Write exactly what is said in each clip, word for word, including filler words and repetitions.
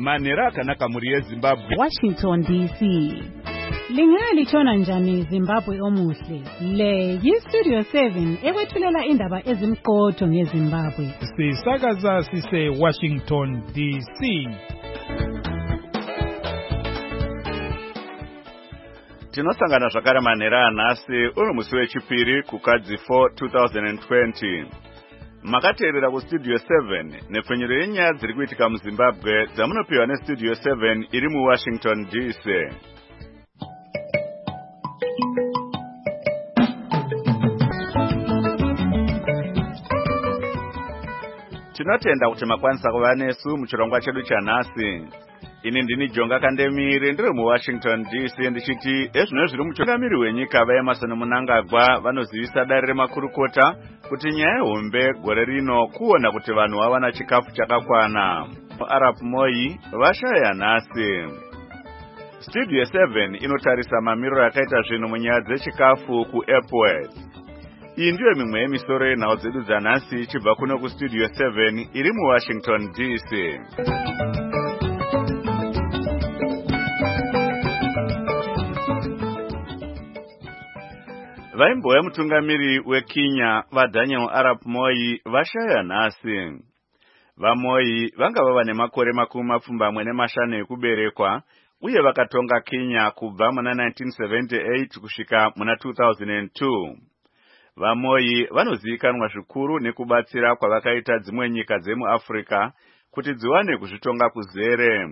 manera akanaka muri yeZimbabwe. Washington D C. Lingalitshona njani Zimbabwe omuhle? Le yiStudio seven ekwethulela indaba ezimqotho ngeZimbabwe. Sisakaza sise Washington D C. Tinosangana zvakare manhera anhasi uri musi wechipiri kukadzi four twenty twenty. Makateerera kuStudio seven nepfenyuro yenyaya dziri kuitika muZimbabwe dzamunopiwa neStudio seven iri muWashington D C. Tinotenda kuti makwanisa kuva nesu muchirongwa chedu chanhasi. Ini ndini Jonga Kandemiri ndiri muWashington D C ndichiti ezvino zviri mutungamiri wenyika vaEmerson Mnangagwa vanozivisa dare remakurukota kuti nyaya hombe gore rino kuona kuti vanhu vawana chikafu chakakwana. Arap Moi vashaya nhasi. Studio seven inotarisa mamiriro akaita zvinhu munyaya dzechikafu kuEpworth. Iyi ndiyo mimwe yemisoro yenhau dzedu dzanhasi ichibva kuno kuStudio seven iri muWashington D C. Vaimbova mutungamiri weKenya vaDaniel Arap Moi vashaya nhasi. VaMoi vanga vava nemakore makumi mapfumbamwe nemashanu ekuberekwa uye vakatonga Kenya kubva muna nineteen seventy-eight kusvika muna two thousand two. VaMoi vanozivikanwa zvikuru nekubatsira kwavakaita dzimwe nyika dzemuAfrica kuti dziwane kuzvitonga kuzere.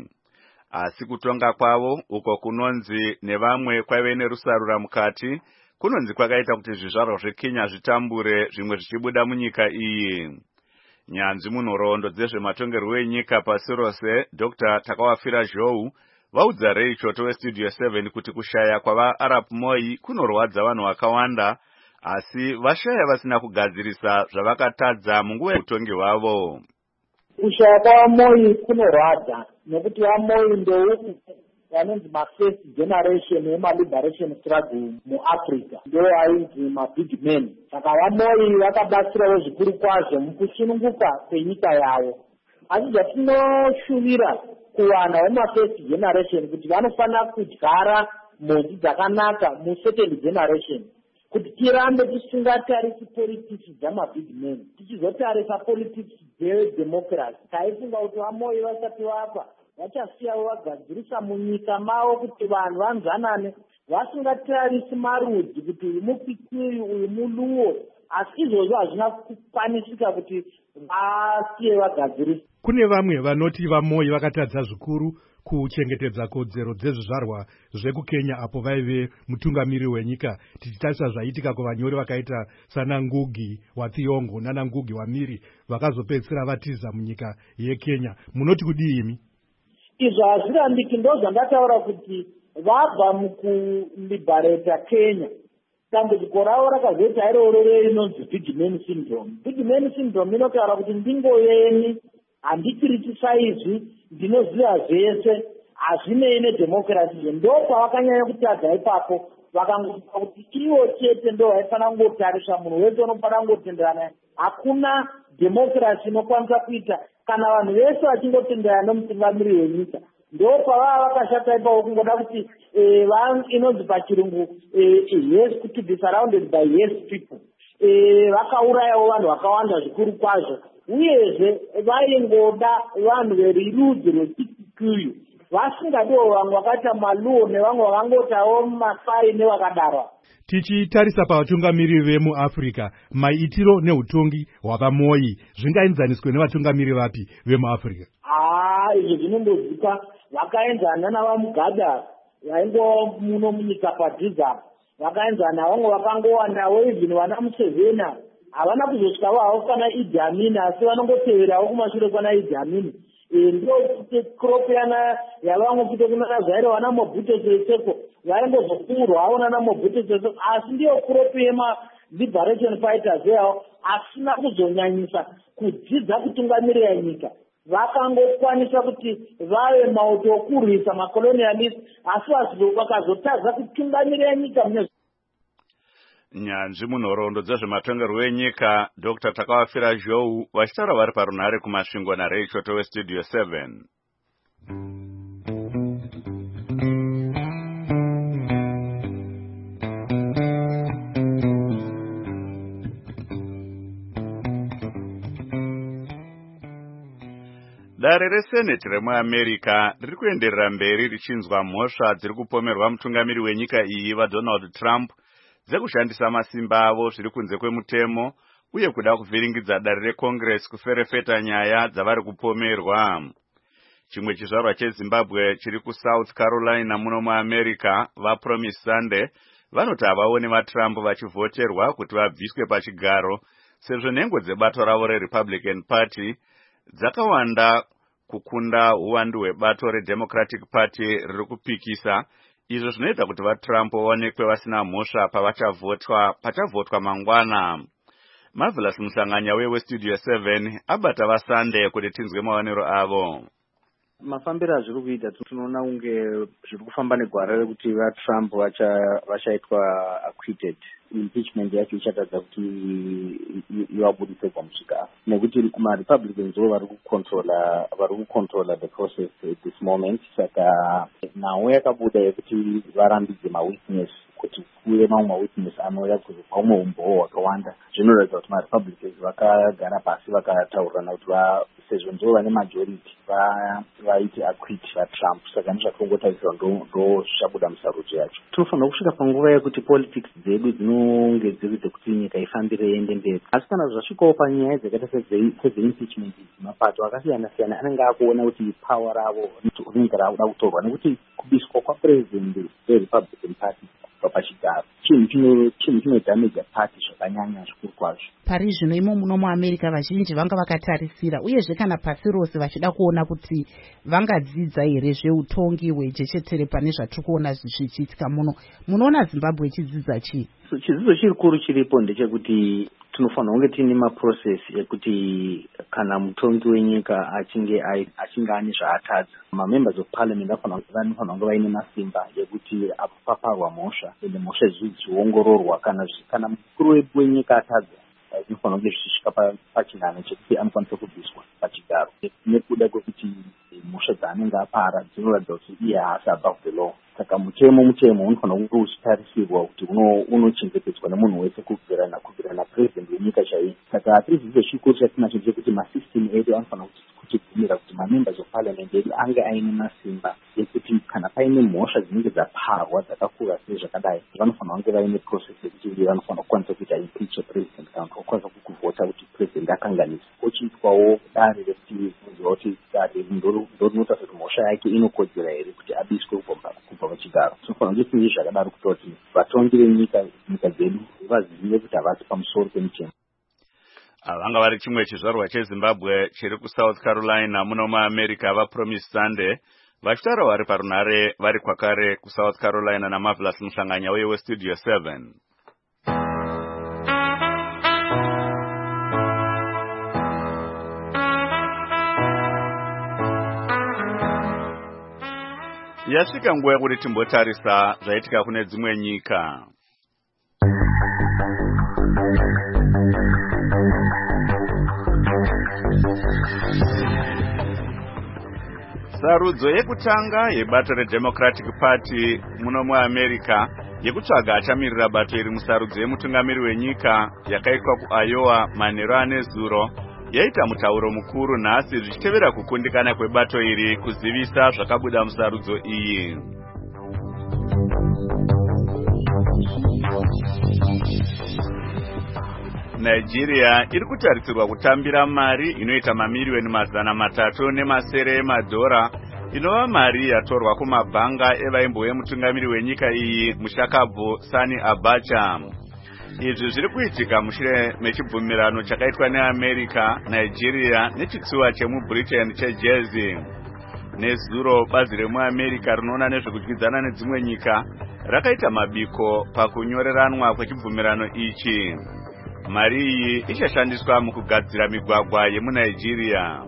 Asi kutonga kwavo uko kunonzi nevamwe kwaive nerusarura mukati kunonzi kwakaita kuti zvizvarwa zveKenya zvitambure zvimwe zvichibuda munyika iyi. Nyanzvi munhoroondo dzezvematongerwo enyika pasi rose Doctor Takawafira Zhou vaudza Ray Choto weStudio seven kuti kushaya kwavaArap Moi kunorwadza vanhu vakawanda, asi vashaya vasina kugadzirisa zvavakatadza munguva yeutongi hwavo. Kushaya kwavaMoi kunorwadza nekuti vaMoi ndouku vanonzi ma-first generation yema-liberation struggle muAfrica, ndo ainzi ma-big men. Saka vaMoi vakabatsirawo zvikuru kwazvo mukusununguka kwenyika yavo. Asi zvatinoshuvira kuwana vema-first generation kuti vanofanira kudyara mhodzi dzakanaka mu-second generation, kuti tirambe tisingatarisi politics dzama-big men, tichizotarisa politics dzedemocracy. Taifunga kuti vaMoi vasati vafa vachasiyawo vagadzirisa munyika mavo kuti vanhu vanzwanane vasingatarisi marudzi kuti uyu muPituyu uyu muLuo, asi izvozvo hazvina kukwanisika kuti vasiye vagadzirisa. Kune vamwe vanoti vaMoi vakatadza zvikuru kuchengetedza kodzero dzezvizvarwa zvekuKenya apo vaive mutungamiri wenyika, tichitarisa zvaitika kuvanyori vakaita sana Ngugi wa Thiong'o nana Ngugi wa Miri vakazopedzisira vatiza munyika yeKenya. Munoti kudini? Izvo hazvirambiki, ndo zvandataura kuti vabva mukuliberata Kenya. Dambudziko ravo rakazoita iroro rinonzi big man syndrome. Big man syndrome inotaura kuti ndingoyeni, handikiritisaizwi, ndinoziva zvese, hazvinei nedemocracy. Ndo pavakanyanya kutadza ipapo, vakangoita kuti ivo chete ndo vaifanira kungotarisa, munhu wese unofanira kungotenderana. Hakuna democracy inokwanisa kuita kana vanhu vese vachingotenderana nomutungamiri wenyika. Ndo pavava vakashata ipapo kungoda kuti inonzi pachirungu yes, to be surrounded by yes people. Vakaurayawo vanhu vakawanda zvikuru kwazvo, uyezve vaingoda vanhu verudzi rweChikikuyu, vasingadiwo vamwe vakaita maLuo nevamwe vakangotawo Masai nevakadaro. Tichitarisa pavatungamiri vemuAfrica, maitiro neutongi hwavaMoi zvingaenzaniswe nevatungamiri vapi vemuAfrica? Ah, izvo zvinongoziva. Vakaenzana navaMugabe vaingo muno munyika padhiza, vakaenzana vamwe vakangowandawo, even vana Museveni havana kuzosvikawo havo kana Idi Amin, asi vanongoteverawo kumashure kwana Idi Amin. Ndo crop yana yavamwe kuite kunana Zaire vana Mobutu Seseko vaingozokungurwa havo nana Mobutu Seseko, asi ndiyo crop yema liberation fighters yavo asina kuzonyanyisa kudzidza kutungamirira nyika. Vakangokwanisa kuti vave mauto okurwisa makolonialist, asi vakazotadza kutungamirira nyika mune. Nyanzvi munhoroondo dzezvematongerwo enyika Doctor Takawafira Zhou vachitaura vari parunhare kumasvingo naRay Choto weStudio seven. Dare reseneti remuAmerica riri kuenderera mberi richinzwa mhosva dziri kupomerwa mutungamiri wenyika iyi vaDonald Trump dzekushandisa masimba avo zviri kunze kwemutemo uye kuda kuvhiringidza dare reCongress kuferefeta nyaya dzavari kupomerwa. Chimwe chizvarwa cheZimbabwe chiri kuSouth Carolina muno muAmerica vaPromise Sunday vanoti havaoni vaTrump vachivhoterwa kuti vabviswe pachigaro sezvo nhengo dzebato ravo reRepublican Party dzakawanda kukunda uwandu hwebato reDemocratic Party riri kupikisa, izvo zvinoita kuti vaTrump vaonekwe vasina mhosva pavachavhotwa pachavhotwa mangwana. Marvelous Musanganya weWestudio seven abata vaSunday kuti tinzwe maonero avo. Mafambiro azviri kuita tunoona unge zviri kufamba negwara rekuti vaTrump vachaitwa acquitted. Impeachment yacho ichatadza kuti ivabudise pamusika nekuti maRepublicans vo vari kucontrola vari kucontrola the process at this moment. Saka nawo yakabuda yekuti varambidze mawitness kuti kuve mamwe mawitness anouya kuzopa umwe umboo hwakawanda. Zvinoratidza kuti maRepublicans vakagara pasi vakataurirana kuti sezvo ndivo vane majority vaite acquit vaTrump. Saka ndizvatongotarisira ndo zvichabuda musarudzo yacho. Tinofanira kusvika panguva yekuti politics dzedu dzinonge dziri dzekuti nyika ifambire iende mberi. Asi kana zvasvikawo panyaya dzakaita sedzeimpeachment mapato akasiyana siyana anenge akuona kuti power ravo rinenge rakuda kutorwa nekuti kubiswa kwapresident weRepublican Party pachigaro chinhu chinodhameja party zvakanyanya zvikuru kwazvo. Pari zvino imo muno muAmerica vazhinji vanga vakatarisira uyezve kana pasi rose vachida kuona kuti vangadzidza here zveutongi hwejechetere pane zvatiri kuona zvichiitika muno. Munoona Zimbabwe ichidzidza chii? Chidzidzo chirikuru chiripo ndechekuti tinofanira kunge tiine maprocess ekuti kana mutongi wenyika achinge achinge ane zvaatadza, mamembers of parliament vanofanira kunge vaine masimba ekuti apaparwa mhosva ende mhosva idzi dziongororwa. Kana kana mukuru wenyika atadza zvinofanira kunge zvichisvika pachinano chekuti anokwanisa kubviswa pachigaro nekuda kwekuti mhosva dzaanenge apara dzinoratidza kuti iye haasi above the law. Saka mutemo mutemo unofanira kunge uchitarisirwa kuti unochengetedzwa nemunhu wese kubvira nakubvira napresident wenyika chaiye. Saka atirizidzo chikuru chatinacho chekuti masystem edu anofanira kuchibvumira kuti mamembers of parliament edu ange aine masimba ekuti kana paine mhosva dzinenge dzaparwa dzakakura sei zvakadai vanofanira kunge vaine process yekuti vanofanira kukwanisa kuita impeach president kana kukwanisa kuvhota kuti president akanganisa. Ochiitwawo dare rekuti kunzwa kuti dare ndo rinoita kuti mhosva yake inokodzera here kuti abiswe kubva pachigaro. Tinofanira kunge tine zvakadaro kuita kuti vatongi venyika nyika dzedu vazive kuti havasi pamusoro pemutemo. Vanga vari chimwe chizvarwa cheZimbabwe chiri kuSouth Carolina muno muAmerica vaPromise Sunday vachitaura vari parunhare vari kwakare kuSouth Carolina naMarvelous Musanganya weWestudio seven. Yasvika nguva yekuti timbotarisa zvaitika kune dzimwe nyika. Sarudzo yekutanga yebato reDemocratic Party muno muAmerica yekutsvaga achamirira bato iri musarudzo yemutungamiri wenyika yakaitwa kuIowa manheru ane zuro yaita mutauro mukuru nhasi zvichitevera kukundikana kwebato iri kuzivisa zvakabuda musarudzo iyi. Nigeria iri kutarisirwa kutambira mari inoita mamiliyoni mazana matatu nemasere emadhora inova mari yatorwa kumabhanga evaimbo mutungamiri wenyika iyi Mushakabvu Sani Abacha. Izvi zviri kuitika mushure mechibvumirano chakaitwa neAmerica, Nigeria nechitsuwa chemuBritain cheJersey. Nezuro bazi remuAmerica rinoona nezvekudyidzana nedzimwe nyika rakaita mabiko pakunyoreranwa kwechibvumirano ichi. Mari iyi ichashandiswa mukugadzira migwagwa yemuNigeria.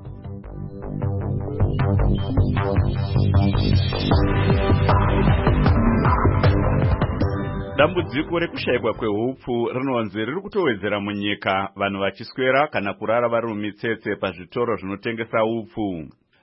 Dambudziko rekushayikwa kwehupfu rinonzi riri kutowedzera munyika, vanhu vachiswera kana kurara vari mumitsetse pazvitoro zvinotengesa upfu.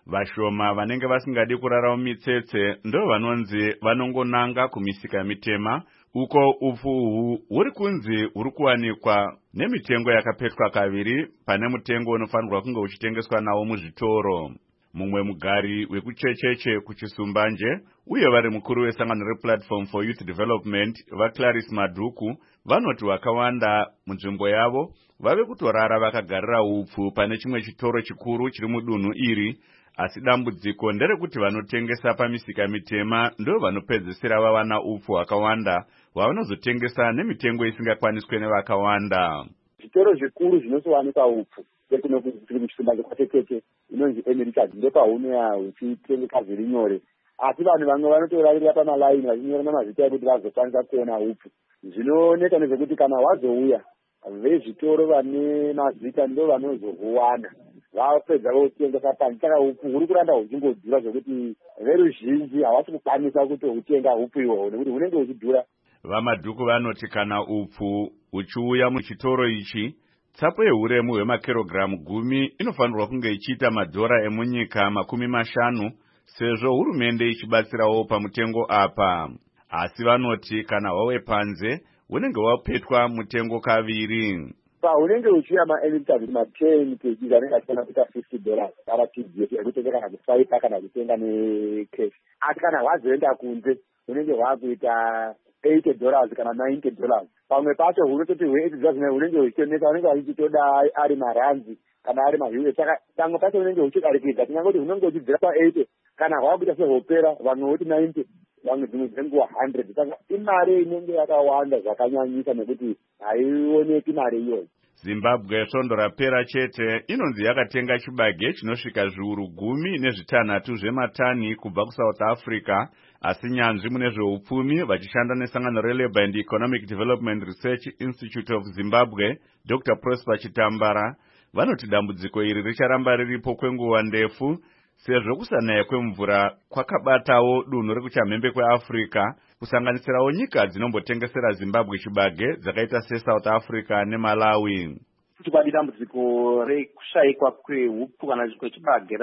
Vashoma vanenge vasingadi kurara mumitsetse ndo vanonzi vanongonanga kumisika mitema, uko upfu uhu huri kunzi huri kuwanikwa nemitengo yakapetwa kaviri pane mutengo unofanirwa kunge uchitengeswa nawo muzvitoro. Mumwe mugari wekuchecheche kuchisumbanje uye vari mukuru wesangano replatform for youth development vaClarice Madhuku vanoti vakawanda munzvimbo yavo vave kutorara vakagarira upfu pane chimwe chitoro chikuru chiri mudunhu iri, asi dambudziko nderekuti vanotengesa pamisika mitema ndo vanopedzisira vawana upfu hwakawanda hwavanozotengesa nemitengo isingakwaniswe nevakawanda. Zvitoro zvikuru zvinosowanikwa upfu sekuno kuri muchisumbanje kwatetete inonzi Americas ndopaunoya uchitengesa zviri nyore, asi vanhu vamwe vanotorarira pamalaini vachinyora namazita ekuti vazokwanisa kuona upfu. Zvinooneka nezvekuti kana wazouya vezvitoro vane mazita ndo vanozohuwana vapedza votengesa pani, saka upfu huri kuramba huchingodhura zvokuti veruzhinji havasi kukwanisa kutohutenga upfu ihwohwo nekuti hunenge huchidhura. VaMadhuku vanoti kana upfu uchiuya muchitoro ichi, tsapo yehuremu hwemakirogiramu gumi inofanirwa kunge ichiita madhora emunyika makumi mashanu, sezvo hurumende ichibatsirawo pamutengo apa. Asi vanoti kana hwawe panze hunenge hwapetwa mutengo kaviri. Paunenge uchiuya maElitazi ma-ten kg anenge achikwana kuita fifty dollars kana T D S ekutenga kana kusaipa kana kutenga necash. Asi kana hwazoenda kunze hunenge hwakuita eighty dollars kana ninety dollars. Pamwe pacho hunototi hwe-eighty dollars hunenge huchitenesa hunenge huchitoda ari maranzi kana ari ma-U S. Saka pamwe pacho hunenge huchidarikidza, tingangoti hunenge huchibvira pa-eighty kana hwakuita sehopera vamwe hoti ninety vamwe dzimwe dzenguva one hundred. Saka imari inenge yakawanda zvakanyanyisa nekuti haioneki mari iyoyo. Zimbabwe svondo rapera chete inonzi yakatenga chibage chinosvika zviuru gumi nezvitanhatu zvematani kubva kuSouth Africa, asi nyanzvi mune zveupfumi vachishanda nesangano reLabour and Economic Development Research Institute of Zimbabwe Doctor Prosper Chitambara vanoti dambudziko iri richaramba riripo kwenguva ndefu sezvo kusanaya kwemvura kwakabatawo dunhu rekuchamhembe kweAfrica, kusanganisirawo nyika dzinombotengesera Zimbabwe chibage dzakaita seSouth Africa neMalawi. Kuti kwadi dambudziko rekushayikwa kweupfu kana kwechibage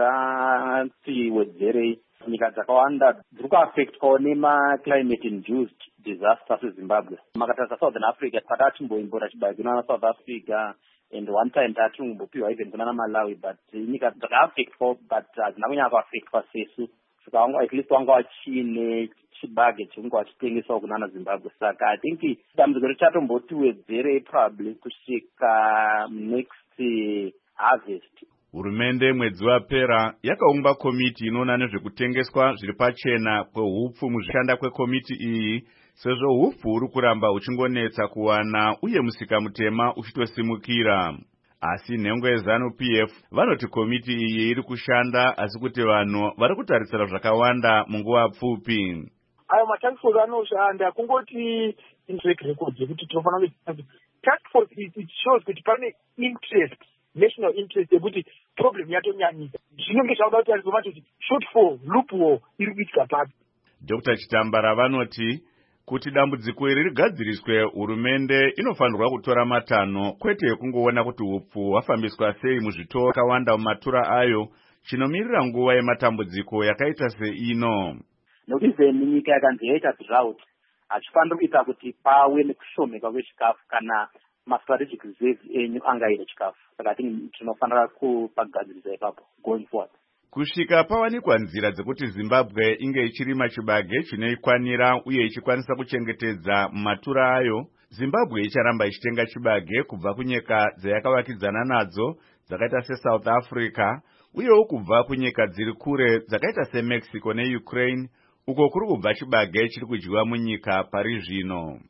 ratiwedzerei, nyika dzakawanda dziri kuaffectwawo nema-climate induced disasters eZimbabwe. Makatarisa Southern Africa takatimboimbora chibage kuna South Africa and one time tatingombopiwa even kuna Malawi, but nyika dzakaaffectwa but hadzina kunyanya kuaffectwa sesu. Saka wangu at least wanga wachine chibage chungu wachitengesawo kunana Zimbabwe. Saka I think dambudziko richatombotiwedzerei probably kusvika next harvest. Hurumende mwedzi wapera yakaumba komiti inoona nezvekutengeswa zviri pachena kwehupfu. Muzvishanda kwekomiti iyi, sezvo hupfu huri kuramba huchingonetsa kuwana uye musika mutema uchitosimukira. Asi nhengo yeZanu-P F vanoti komiti iyi iri kushanda, asi kuti vanhu vari kutarisira zvakawanda munguva pfupi. Ayo matask force anoshanda kungoti track record yekuti tinofanira kuti task force it shows kuti pane interest, national interest yekuti problem yatonyanyisa. Zvinenge zvauda kutariswa macho kuti shortfall loophole iri kuitika papi. Doctor Chitambara vanoti kuti dambudziko iri rigadziriswe, hurumende inofanirwa kutora matanho kwete kungoona kuti upfu hwafambiswa sei muzvitoro akawanda mumatura ayo, chinomirira nguva yematambudziko yakaita seino. Nokuti nyika yakanzi yaita drought hachifaniri kuita kuti pave nekushomeka kwechikafu kana ma-strategic reserves enyu angaita chikafu. Saka tinofanira kupagadzirisa ipapo going forward. Kusvika pawanikwa nzira dzekuti Zimbabwe inge ichirima chibage chinoikwanira uye ichikwanisa kuchengetedza matura ayo, Zimbabwe icharamba ichitenga chibage kubva kunyika dzayakavakidzana nadzo dzakaita seSouth Africa uyewo kubva kunyika dziri kure dzakaita seMexico neUkraine, uko kuri kubva chibage chiri kudyiwa munyika pari zvino.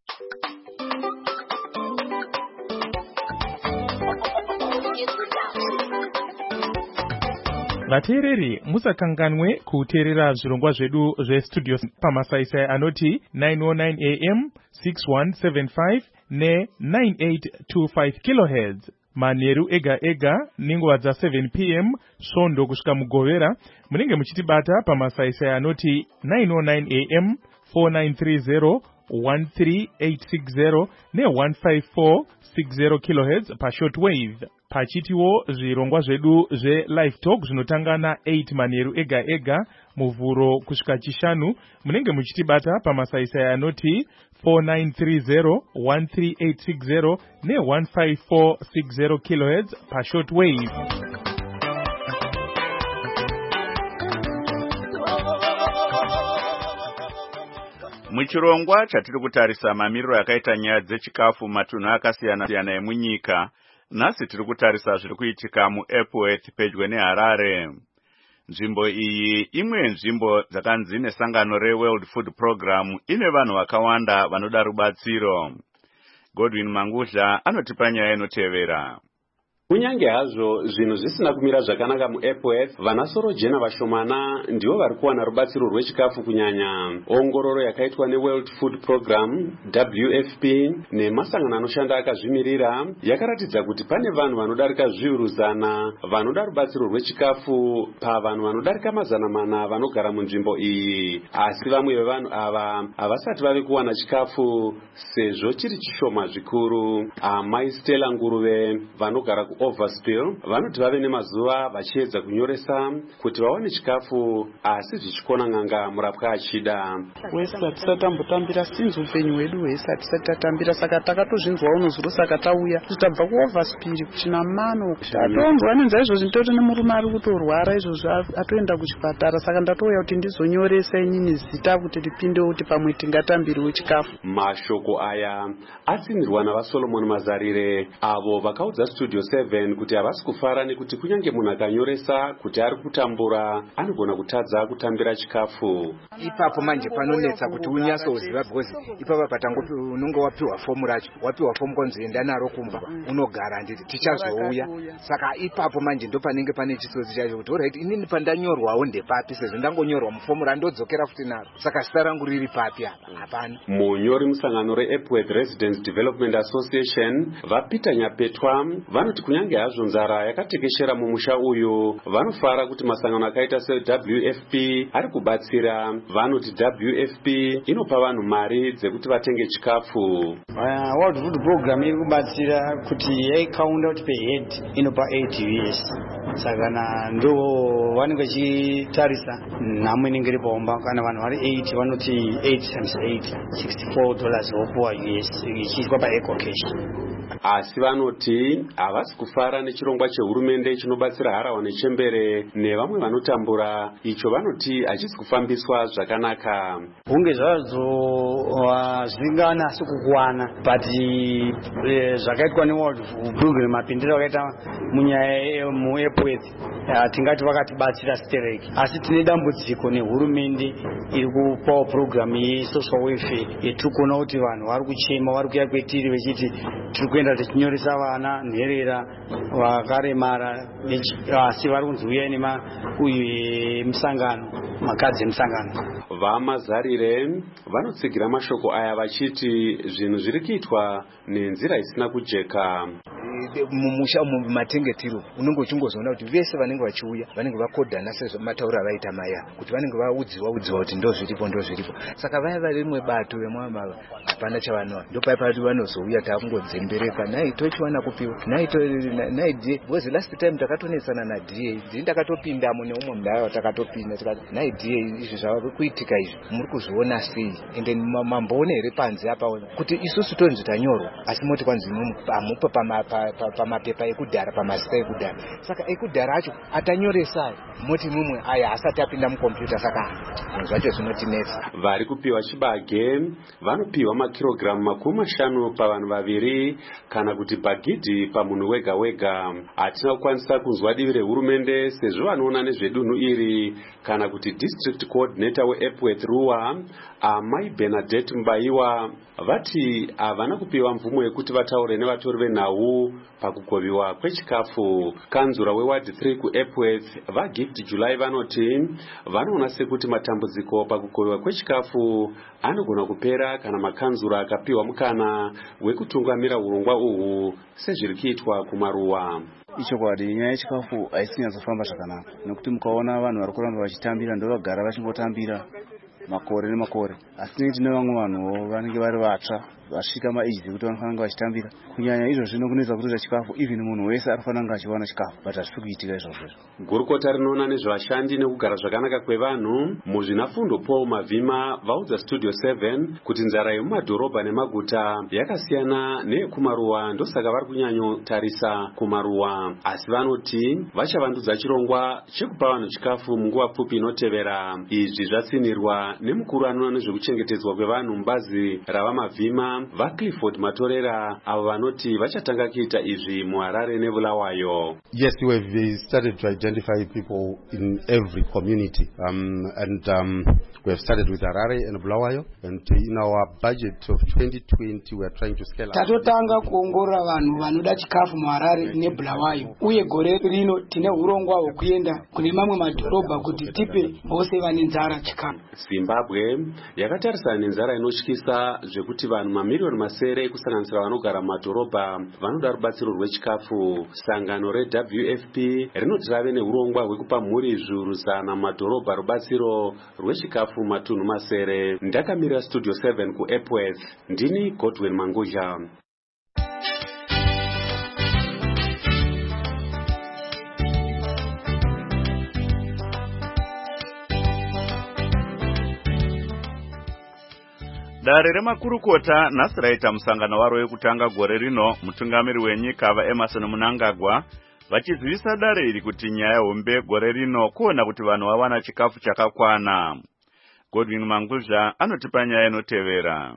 Vateereri, musakanganwe kuteerera zvirongwa zvedu zvestudio pamasaisai anoti nine oh nine A M, six one seven five ne nine eight two five kilohertz. Manheru ega ega ninguva dza seven P M svondo kusvika mugovera munenge muchitibata pamasaisai anoti nine oh nine A M, four nine three zero, one three eight six zero ne one five four six zero kilohertz pa shortwave. pachitiwo zvirongwa zvedu zve-live talk zvinotanga na-eight manheru ega ega muvhuro kusvika chishanu. Munenge muchitibata pamasaisai anoti four nine three zero, one three eight six zero ne one five four six zero kilohertz pashort wave. Muchirongwa chatiri kutarisa mamiriro yakaita nyaya dzechikafu matunhu akasiyana siyana emunyika. Nhasi tiri kutarisa zviri kuitika muEpworth pedyo neHarare. Nzvimbo iyi imwe yenzvimbo dzakanzi nesangano reWorld Food Program ine vanhu vakawanda vanoda rubatsiro. Godwin Mangudla anotipa nyaya inotevera. Kunyange hazvo zvinhu zvisina kumira zvakanaka muEpworth, vanasorojena vashomana ndivo vari kuwana rubatsiro rwechikafu kunyanya. Ongororo yakaitwa neWorld Food Program W F P nemasangano anoshanda akazvimirira yakaratidza kuti pane vanhu vanodarika zviuru zana vanoda rubatsiro rwechikafu pavanhu vanodarika mazana mana vanogara munzvimbo iyi. Asi vamwe vevanhu ava havasati vave kuwana chikafu sezvo chiri chishoma zvikuru. Amai Stella Nguruve vanogara ku Overspill vanoti vave nemazuva vachiedza kunyoresa kuti vawane chikafu asi zvichikona nganga murapwa achida. Wese tisati tambotambira sinzi upenyu hwedu hwese tisati tatambira, saka takatozvinzwa unozuro saka tauya titabva kuOverspill kuchina mano tatonzwa nenza izvozvi nditoti nemurume ari kutorwara izvozvi atoenda kuchipatara, saka ndatouya kuti ndizonyoresa inini zita kuti ripinde kuti pamwe tingatambiriwe chikafu. Mashoko aya atsindirwa navaSolomon Mazarire avo vakaudza Studio seven kuti havasi kufara nekuti kunyange munhu akanyoresa kuti ari kutambura anogona kutadza kutambira chikafu. Ipapo manje panonetsa kuti unyasoziva because ipapa patangopi unonge wapiwa fomu racho, wapiwa fomu konzi enda naro kumba unogara nditi tichazouya. Saka ipapo manje ndo panenge pane chisodzi chacho kuti alright inini pandanyorwawo ndepapi sezvo ndangonyorwa mufomu randodzokera futi naro, saka zita rangu riri papi apa. Hapana. Munyori musangano reEpworth Residents Development Association vaPeter Nyapetwa vanoti kunyange hazvo nzara yakatekeshera mumusha uyu vanofara kuti masangano akaita seW F P ari kubatsira. Vanoti W F P inopa vanhu mari dzekuti vatenge chikafu. World Food Program iri kubatsira kuti yaikaunda kuti per head inopa eight U S. Saka na ndo vanenge vachitarisa nhamo inenge iri paomba kana vanhu vari eight vanoti eight times eight sixty-four dollars wopuwa U S ichiitwa paeco cash. Asi vanoti havasi kufara nechirongwa chehurumende chinobatsira harahwa nechembere nevamwe vanotambura, icho vanoti hachisi kufambiswa zvakanaka. Hunge zvazvo zvinganasi kukwana but zvakaitwa neWorld Food Program mapindiro akaita munyaya muEpworth tingati vakatibatsira stereki, asi tine dambudziko nehurumende iri kupawo program yesocial welfare yetiri kuona kuti vanhu vari kuchema vari kuya kwetiri vechiti tiri kuenda tichinyoresa vana nherera vakaremara asi vari kunzi uyai nemusangano makadzi emusangano. VaMazarire vanotsigira mashoko aya vachiti zvinhu zviri kuitwa nenzira isina kujeka. Mumusha umu matengetiro unenge uchingozoona kuti vese vanenge vachiuya vanenge vakodhana sezvo mataura vaita maya kuti vanenge vaudziwa udziwa kuti ndo zviripo ndo zviripo, saka vaya vari rimwe bato vemwamava hapana chavanova, ndo paya pati vanozouya takungodzembereka nai tochiwana kupiwa nai nai D because last time takatonetsana na D A ndakatopindamo neumwe mudaya takatopinda tikati nai D A izvi zvava kuitika izvi muri kuzviona sei ende mamboone here panze apa kuti isusu tonzi tanyorwa asi moti kwanzi amupa pama pamapepa ekudhara pamazita ekudhara, saka ekudhara acho atanyoresa moti mumwe aya asati apinda mukompyuta, saka zvinhu zvacho zvinotinetsa. Vari kupiwa chibage vanopiwa makirogiramu makumi mashanu pavanhu vaviri kana kuti bhagidhi pamunhu wega wega. Hatina kukwanisa kunzwa divi rehurumende sezvo vanoona nezvedunhu iri kana kuti district coordinator weEpworth Ruwa Amai Bernadette Mbaiwa vati havana kupiwa mvumo yekuti vataure nevatori venhau pakugoviwa kwechikafu. Kanzura weward three kuEpworth vaGift July vanoti vanoona sekuti matambudziko pakugoviwa kwechikafu anogona kupera kana makanzura akapiwa mukana wekutungamira urongwa uhu sezviri kuitwa kumaruwa. Ichokwadi nyaya yechikafu haisi kunyadzofamba zvakanaka nekuti mukaona vanhu vari kuramba vachitambira ndovagara vachingotambira makore nemakore, asi neti nevamwe vanhuwo vanenge vari vatsva vasvika maage dzekuti vanofanira kunge vachitambira. Kunyanya izvo zvino kunoita kutoita chikafu, even munhu wese anofanira kunge achiwana chikafu, but hazvisi kuitika izvozvo. Gurukota rinoona nezvevashandi nekugara zvakanaka kwevanhu muzvinafundo Paul Mavhima vaudza Studio seven kuti nzara yemumadhorobha nemaguta yakasiyana neyekumaruwa, ndosaka vari kunyanyotarisa kumaruwa, asi vanoti vachavandudza chirongwa chekupa vanhu chikafu munguva pfupi inotevera. Izvi zvatsinirwa nemukuru anoona nezvekuchengetedzwa kwevanhu mubazi ravamavhima vaClifford Matorera, avo vanoti vachatanga kuita izvi muHarare neBulawayo. Yes, we have started to identify people in every community, um, and um, we have started with Harare and Bulawayo, and in our budget of twenty twenty we are trying to scale up. Tatotanga kuongorora vanhu vanoda chikafu muHarare neBulawayo, uye gore rino tine urongwa hwekuenda kune mamwe madhorobha kuti tipe vose vane nzara chikafu. Zimbabwe yakatarisana nenzara inotyisa zvekuti vanhu mamiliyoni masere kusanganisira vanogara mumadhorobha vanoda rubatsiro rwechikafu. Sangano reW F P rinoti rave neurongwa hwekupa mhuri zviuru zana mumadhorobha rubatsiro rwechikafu matunhu masere. Ndakamirira Studio seven kuEpworth, ndini Godwin Manguzha. Dare remakurukota nhasi raita musangano waro wekutanga gore rino. Mutungamiri wenyika vaEmmerson Mnangagwa vachizivisa dare iri kuti nyaya hombe gore rino kuona kuti vanhu vawana chikafu chakakwana. Godwin Manguzha anotipa nyaya inotevera.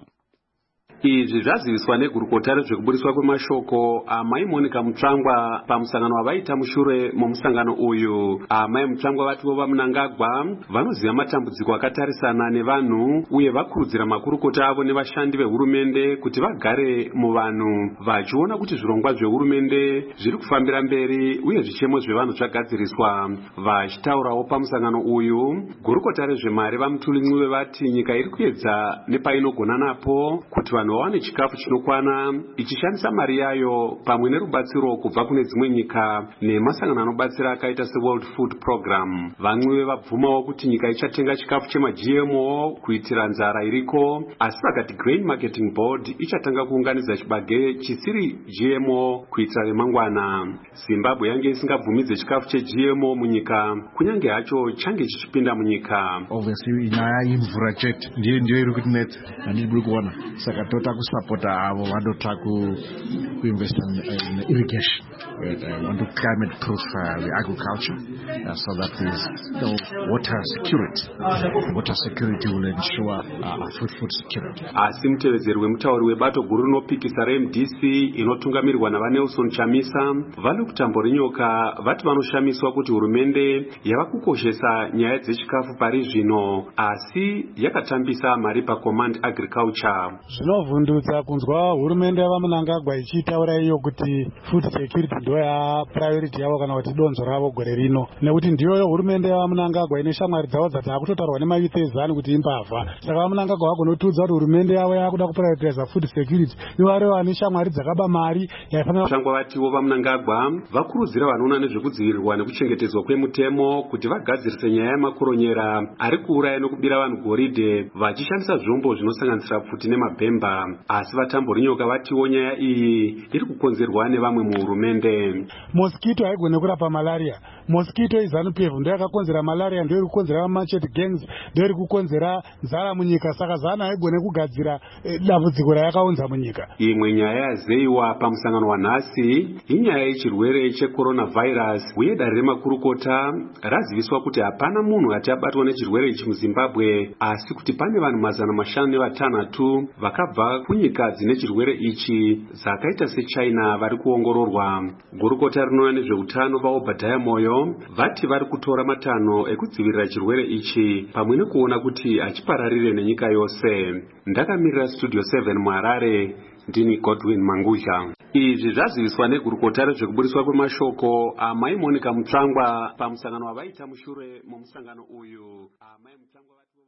Izvi zvaziviswa negurukota rezvekuburiswa kwemashoko amai Monica Mutsvangwa pamusangano wavaita mushure mumusangano uyu. Amai Mutsvangwa vativo vaMnangagwa vanoziva matambudziko akatarisana nevanhu uye vakurudzira makurukota avo nevashandi vehurumende kuti vagare muvanhu vachiona kuti zvirongwa zvehurumende zviri kufambira mberi uye zvichemo zvevanhu zvagadziriswa. Vachitaurawo pamusangano uyu, gurukota rezvemari vaMutulinyuve vati nyika iri kuedza nepainogona napo kuti vanhu vawane chikafu chinokwana ichishandisa mari yayo pamwe nerubatsiro kubva kune dzimwe nyika nemasangano anobatsira akaita seWorld Food Program. Vamwe vabvumawo kuti nyika ichatenga chikafu chemaG M O kuitira nzara iriko, asi vakati Grain Marketing Board ichatanga kuunganidza chibage chisiri G M O kuitira remangwana. Zimbabwe yange isingabvumidze chikafu cheG M O munyika kunyange hacho change chichipinda munyika. Obviously nyaya yemvura chete ndiyo ndiyo iri kutinetsa handidi kuona, saka tota kusapota avo vanotaka kuinvest in irrigation. We uh, want to climate proof uh, the agriculture uh, so that there's no water security. Water security will ensure uh, food food security. Asi mutevedzeri wemutauri webato guru rinopikisa reM D C inotungamirirwa navaNelson Chamisa vane kutambo rinyoka vati vanoshamiswa kuti hurumende yava kukoshesa nyaya dzechikafu pari zvino asi yakatambisa mari paCommand Agriculture. Zvinovhundutsa kunzwa hurumende yavaMnangagwa ichitaura iyo kuti food security ndiyo ya priority yavo kana kuti donzo ravo gore rino, nekuti ndiyo hurumende yavaMnangagwa ine shamwari dzavo dzatakutotaurwa nemayuth ezanu kuti imbavha. Saka vaMnangagwa vagonotudza kuti hurumende yavo yakuda kuprioritiza food security, ivari vane shamwari dzakaba mari yaifanira. Shangwa vatiwo vaMnangagwa vakurudzira vanoona nezvekudzivirirwa nekuchengetedzwa kwemutemo kuti vagadzirise nyaya yamakoronyera ari kuuraya nekubira vanhu goridhe vachishandisa zvombo zvinosanganisira pfuti nemabhemba. Asi vatamborinyoka vatiwo nyaya iyi iri kukonzerwa nevamwe muhurumende. Mosquito haigone kurapa malaria. Mosquito iZanu-P F ndiyo yakakonzera malaria, ndiyo iri kukonzera machete gangs, ndiyo iri kukonzera nzara munyika. Saka Zanu haigone kugadzira eh, dambudziko rayakaunza munyika. Imwe nyaya yazeiwa pamusangano wanhasi inyaya yechirwere checoronavirus uye dare remakurukota raziviswa kuti hapana munhu ati abatwa nechirwere ichi muZimbabwe, asi kuti pane vanhu mazana mashanu nevatanhatu vakabva kunyika dzine chirwere ichi dzakaita seChina vari kuongororwa. Gurukota rinoona nezveutano vaObadiah Moyo vati vari kutora matanho ekudzivirira chirwere ichi pamwe nekuona kuti hachipararire nenyika yose. Ndakamirira Studio seven muHarare, ndini Godwin Manguzha. Izvi zvaziviswa negurukota rezvekuburiswa kwemashoko amai Monica Mutsvangwa pamusangano wavaita mushure mumusangano uyu. Amai Mutsvangwa vativo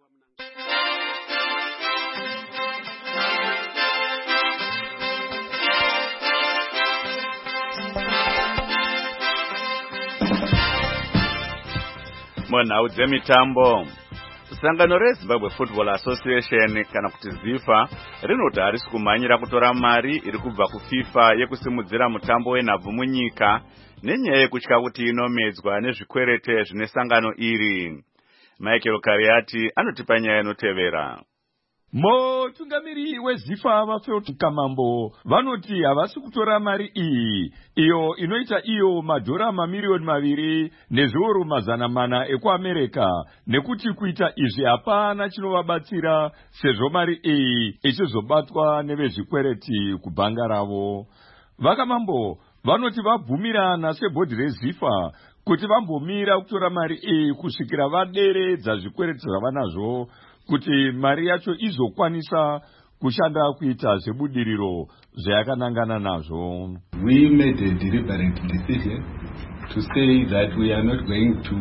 munhau dzemitambo. Sangano reZimbabwe Football Association kana kuti ZIFA rinoti harisi kumhanyira kutora mari iri kubva kufifa yekusimudzira mutambo wenhabvu munyika nenyaya yekutya kuti inomedzwa nezvikwerete zvine sangano iri. Michael Kariati anotipa nyaya inotevera. Mutungamiri weZIFA vaFelton Kamambo vanoti havasi kutora mari iyi iyo inoita iyo madhora mamiliyoni maviri nezviuru mazana mana ekuAmerika nekuti kuita izvi hapana chinovabatsira sezvo mari iyi ichizobatwa nevezvikwereti kubhanga ravo. Vakamambo vanoti vabvumirana sebhodhi reZIFA kuti vambomira kutora mari iyi kusvikira vaderedza zvikwereti zvavanazvo kuti mari yacho izokwanisa kushanda kuita zvebudiriro zvayakanangana nazvo. We made a deliberate decision to say that we are not going to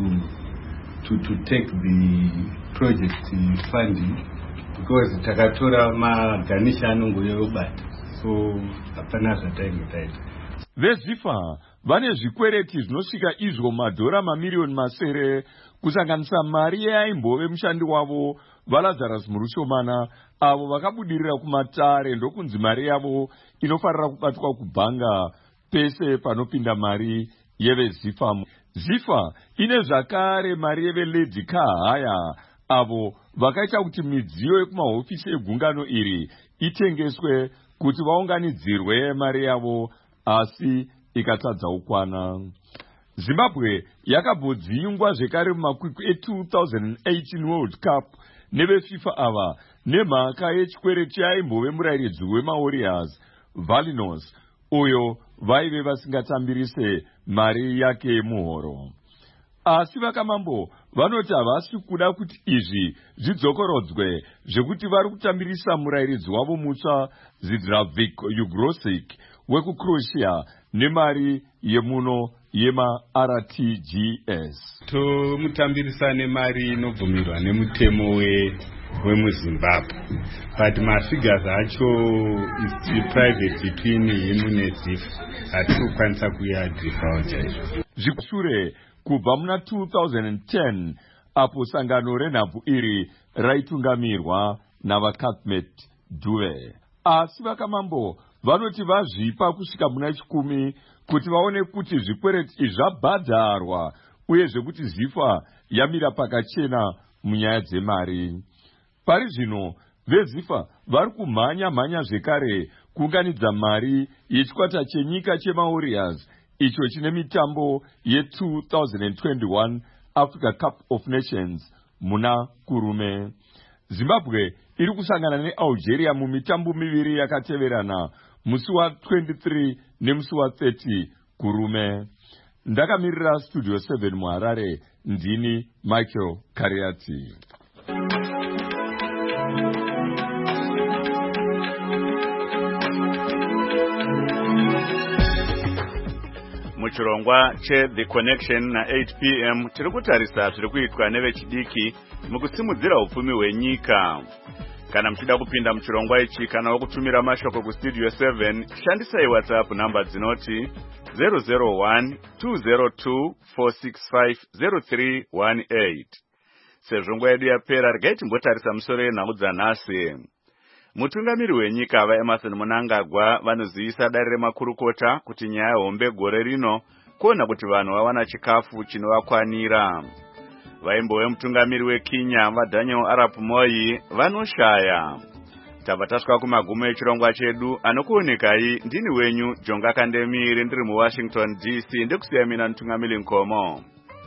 to to take the project funding because takatora maganisha anongoyobata, so hapana zvataita. VeZIFA vane zvikwereti zvinosvika izvo madhora mamiliyoni masere kusanganisa mari yaimbove mushandi wavo vaLazarus Murushomana avo vakabudirira kumatare ndokunzi mari yavo inofarira kubatwa kubhanga pese panopinda mari yeveZIFA. ZIFA ine zvakare mari yeveLady Kahaya avo vakaita kuti midziyo yekumahofisi egungano iri itengeswe kuti vaunganidzirwe mari yavo asi ikatadza ukwana. Zimbabwe yakabvodzingwa zvekare mumakwikwi e-two thousand eighteen World Cup neveFIFA ava nemhaka yechikwereti yaimbove murayiridzi wemaWarriors Valinos uyo vaive vasingatambirise mari yake muhoro. Asi Vakamambo vanoti havasi kuda kuti izvi zvidzokorodzwe zvekuti vari kutambirisa murayiridzi wavo mutsva Zdravik Ugrosic wekuCroatia nemari yemuno yema-R T G S. Tomutambirisa nemari inobvumirwa nemutemo wemuZimbabwe, but mafigures acho is private between him neZIFA. Hatisi kukwanisa kuyadhivhaja izvo. Zvikushure kubva muna two thousand ten apo sangano renhabvu iri raitungamirwa navaCatmet Dube. Asi Vakamambo vanoti vazvipa kusvika muna chikumi kuti vaone kuti zvikwereti zvabhadharwa uye zvekuti ZIFA yamira pakachena munyaya dzemari. Pari zvino veZIFA vari kumhanya mhanya zvekare kuunganidza mari yechikwata chenyika chemaWarriors icho chine mitambo ye-two thousand twenty-one Africa Cup of Nations muna kurume. Zimbabwe iri kusangana neAlgeria mumitambo miviri yakateverana musi wa twenty-three nemusi wa thirty kurume. Ndakamirira Studio seven muHarare, ndini Michael Kariati. Muchirongwa che The Connection na eight p m tiri kutarisa zviri kuitwa nevechidiki mukusimudzira upfumi hwenyika. Kana muchida kupinda muchirongwa ichi kana wokutumira mashoko kuStudio seven, shandisai WhatsApp namba dzinoti zero zero one two zero two four six five zero three one eight. Sezvo nguva yedu yapera, regai timbotarisa musoro yenhau dzanhasi. Mutungamiri wenyika vaEmerson Mnangagwa vanozivisa dare remakurukota kuti nyaya hombe gore rino kuona kuti vanhu vawana chikafu chinovakwanira. Vaimbove mutungamiri weKenya vaDaniel Arap Moi vanoshaya. Tabva tasvika kumagumo echirongwa chedu, anokuonekai ndini wenyu Jonga Kandemiri ndiri muWashington D C ndekusiya mina mutungamiri Nkomo.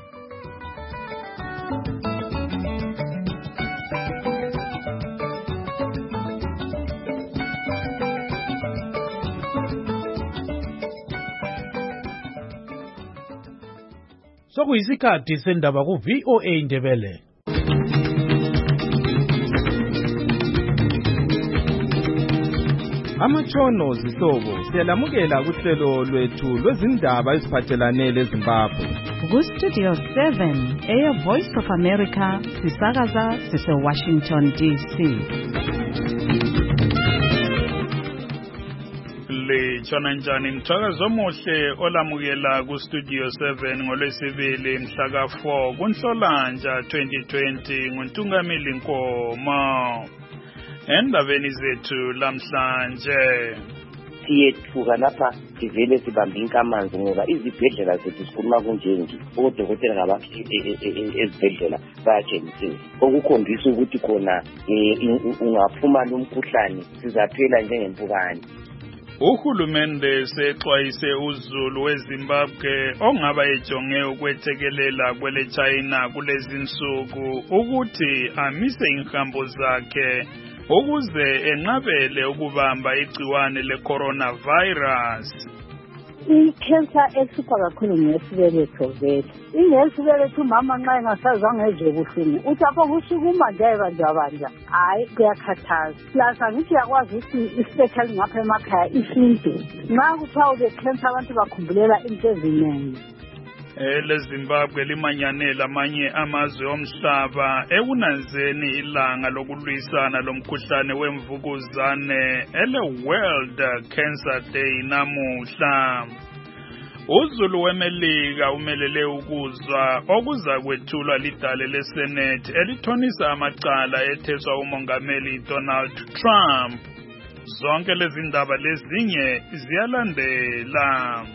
Sokuyisikhathi sendaba ku V O A Ndebele. Amatshono zihlobo siyalamukela kuhlelo lwethu lwezindaba eziphathelane leZimbabwe. Ku Studio seven, Air Voice of America, sisakaza sise Washington D C. Litshona njani mthakazo omuhle olamukela ku Studio seven ngolwesibili mhla ka four kuNhlolanja twenty twenty nguNtungamili Nkomo. endabeni zethu lamhlanje siyethuka lapha sivele sibambe inkamanzi ngoba izibhedlela zethu sikhuluma kunjenje odokotela ngabakho ezibhedlela bayatshengisela okukhombisa ukuthi khona ungaphuma lumkhuhlane sizaphela njengempukane. Uhulumende sexwayise uZulu weZimbabwe ongaba ejonge ukwethekelela kwele China kulezi nsuku ukuthi amise inhambo zakhe ukuze enqabele ukubamba igciwane le-coronavirus. I-cancer ehlupha kakhulu ngesibeletho vele. Ingesibeletho umama nxa engasazange ezwe buhlungu uthi apho kusukuma nje banjabanja hayi kuyakhathaza. Plus angithi yakwazi ukuthi especially ngapha emakhaya isinde. Nxa kuthiwa ube-cancer abantu bakhumbulela into eziningi. Ele Zimbabwe limanyane lamanye amazwe omhlaba ekunanzeni ilanga lokulwisana lomkhuhlane wemvukuzane ele World Cancer Day namuhla. uZulu weMelika umelele ukuzwa okuza kwethulwa lidale leSenate elithonisa amacala etheswa umongameli Donald Trump. Zonke lezi ndaba lezinye ziyalandela.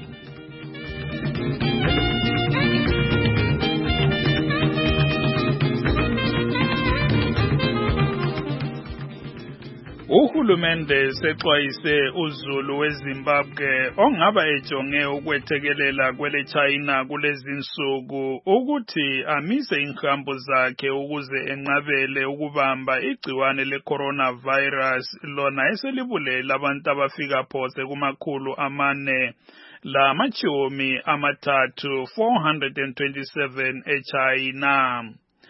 Uhulumende sexwayise uZulu weZimbabwe ongaba ejonge ukwethekelela kwele China kulezi nsuku ukuthi amise inhambo zakhe ukuze enqabele ukubamba igciwane le-coronavirus lona eselibulela abantu abafika phose kumakhulu amane la machomi amathathu four hundred twenty-seven eChina.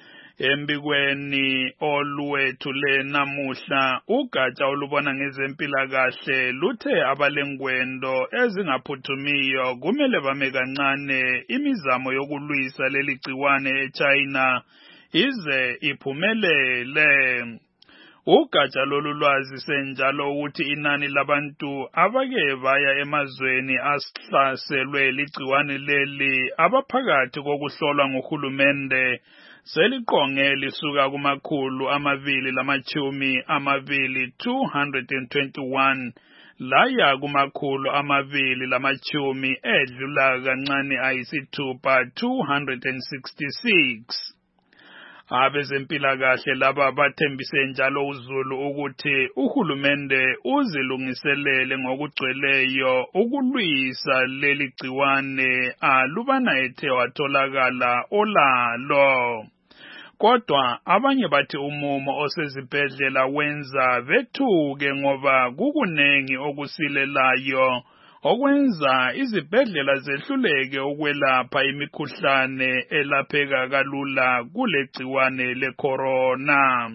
Embikweni olwethule namuhla ugatsha olubona ngezempilakahle luthe abalengwendo ezingaphuthumiyo kumele bame kancane imizamo yokulwisa leli gciwane eChina ize iphumelele. Ugatsha lolu lwazi senjalo ukuthi inani labantu abake baya emazweni asihlaselwe ligciwane leli abaphakathi kokuhlolwa nguhulumende seliqonge lisuka kumakhulu amabili lamachumi amabili two hundred twenty-one laya kumakhulu amabili lamachumi edlula kancane ayisithupha two hundred sixty-six. Abezempilakahle laba bathembise njalo uZulu ukuthi uhulumende uzilungiselele ngokugcweleyo ukulwisa leli gciwane alubana ethe watholakala olalo. Kodwa abanye bathi umumo osezibhedlela wenza bethuke ngoba kukunengi okusilelayo okwenza izibhedlela zehluleke ukwelapha imikhuhlane elapheka kalula kule gciwane le-corona.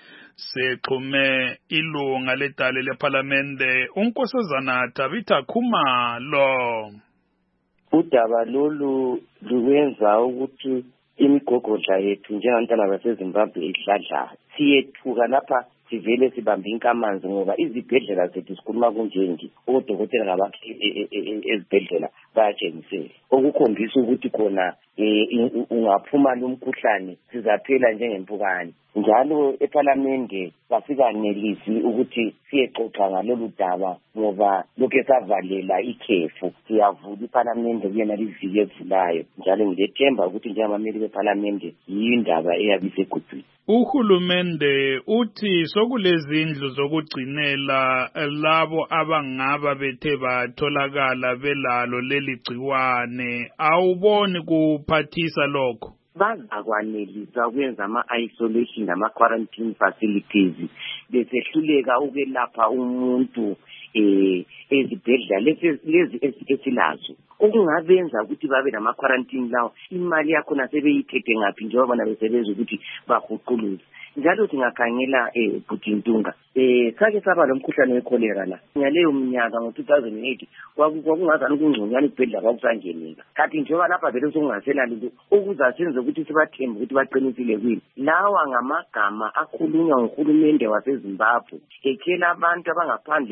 Sexhume ilunga ledale lePhalamende uNkosazana Tabitha Khumalo. Udaba lolu luwenza ukuthi imigogodla yethu njengabantwana baseZimbabwe ihladla. Siyethuka lapha sivele sibambe inkamanzi ngoba izibhedlela zethu sikhuluma kunjenje odokotela ngabakho ezibhedlela bayatshengisela okukhombisa ukuthi khona ungaphuma lumkhuhlane sizaphela njengempukane. Njalo ePhalamende basikanelisi ukuthi siyexoxa ngalolu daba ngoba lokho savalela ikhefu. Siyavula iPhalamende kuyena liviki evulayo njalo ngilethemba ukuthi njengamameli bePhalamende yindaba eyabisegudwini. Uhulumende uthi sokulezindlu zokugcinela labo abangaba bethe batholakala belalo leli gciwane. Awuboni kuphathisa lokho? Bazakwanelisa ukwenza ama-isolation nama-quarantine facilities besehluleka ukwelapha umuntu eh ezibhedlela lezi esilazo okungabenza ukuthi babe nama-quarantine lawo imali yakhona sebeyithethe ngaphi njengoba bona besebenza ukuthi bahuquluze. Njalo singakhangela eh Bhutintunga eh sake saba lomkhuhlane wecholera la ngaleyo mnyaka ngo two thousand eight kwakungazani ukungconyana ibhedlela kwakusangenika kanti njengoba lapha vele sokungasela lento okuza senze ukuthi sibathembe ukuthi baqinisile kwini. Lawa ngamagama akhulunywa nguhulumende waseZimbabwe ekhela abantu abangaphandle kwelizwe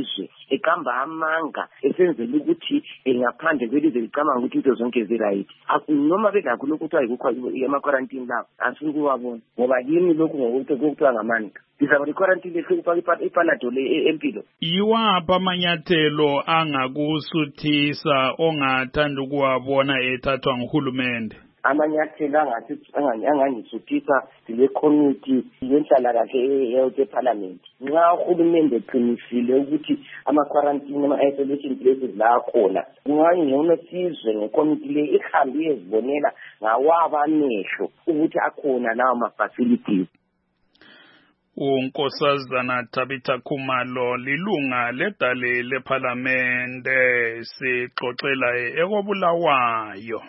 izwe eqamba amanga esenzela ukuthi ngaphandle kwelizwe licabanga ukuthi into zonke zi-right noma belakho lokhu kuthiwa yikukho ama-quarantine lawo asifuni kuwabona ngoba yini lokhu ngokuthiwa ngamanga sizaba ne-quarantine efika ipanadol empilo. Yiwaphi amanyathelo angakusuthisa ongathanda ukuwabona ethathwa nguhulumende? Amanyathelo angangisuthisa sile committee yenhlalakahle eParliament. Nxa uhulumende eqinisile ukuthi ama-quarantine ama-isolation places la akhona kungangcono sizwe ngecommittee le ihambe iyezibonela ngawabo amehlo ukuthi akhona lawo ma-facilities. uNkosazana Tabitha Khumalo lilunga ledale leParlamente sixoxela ekobulawayo.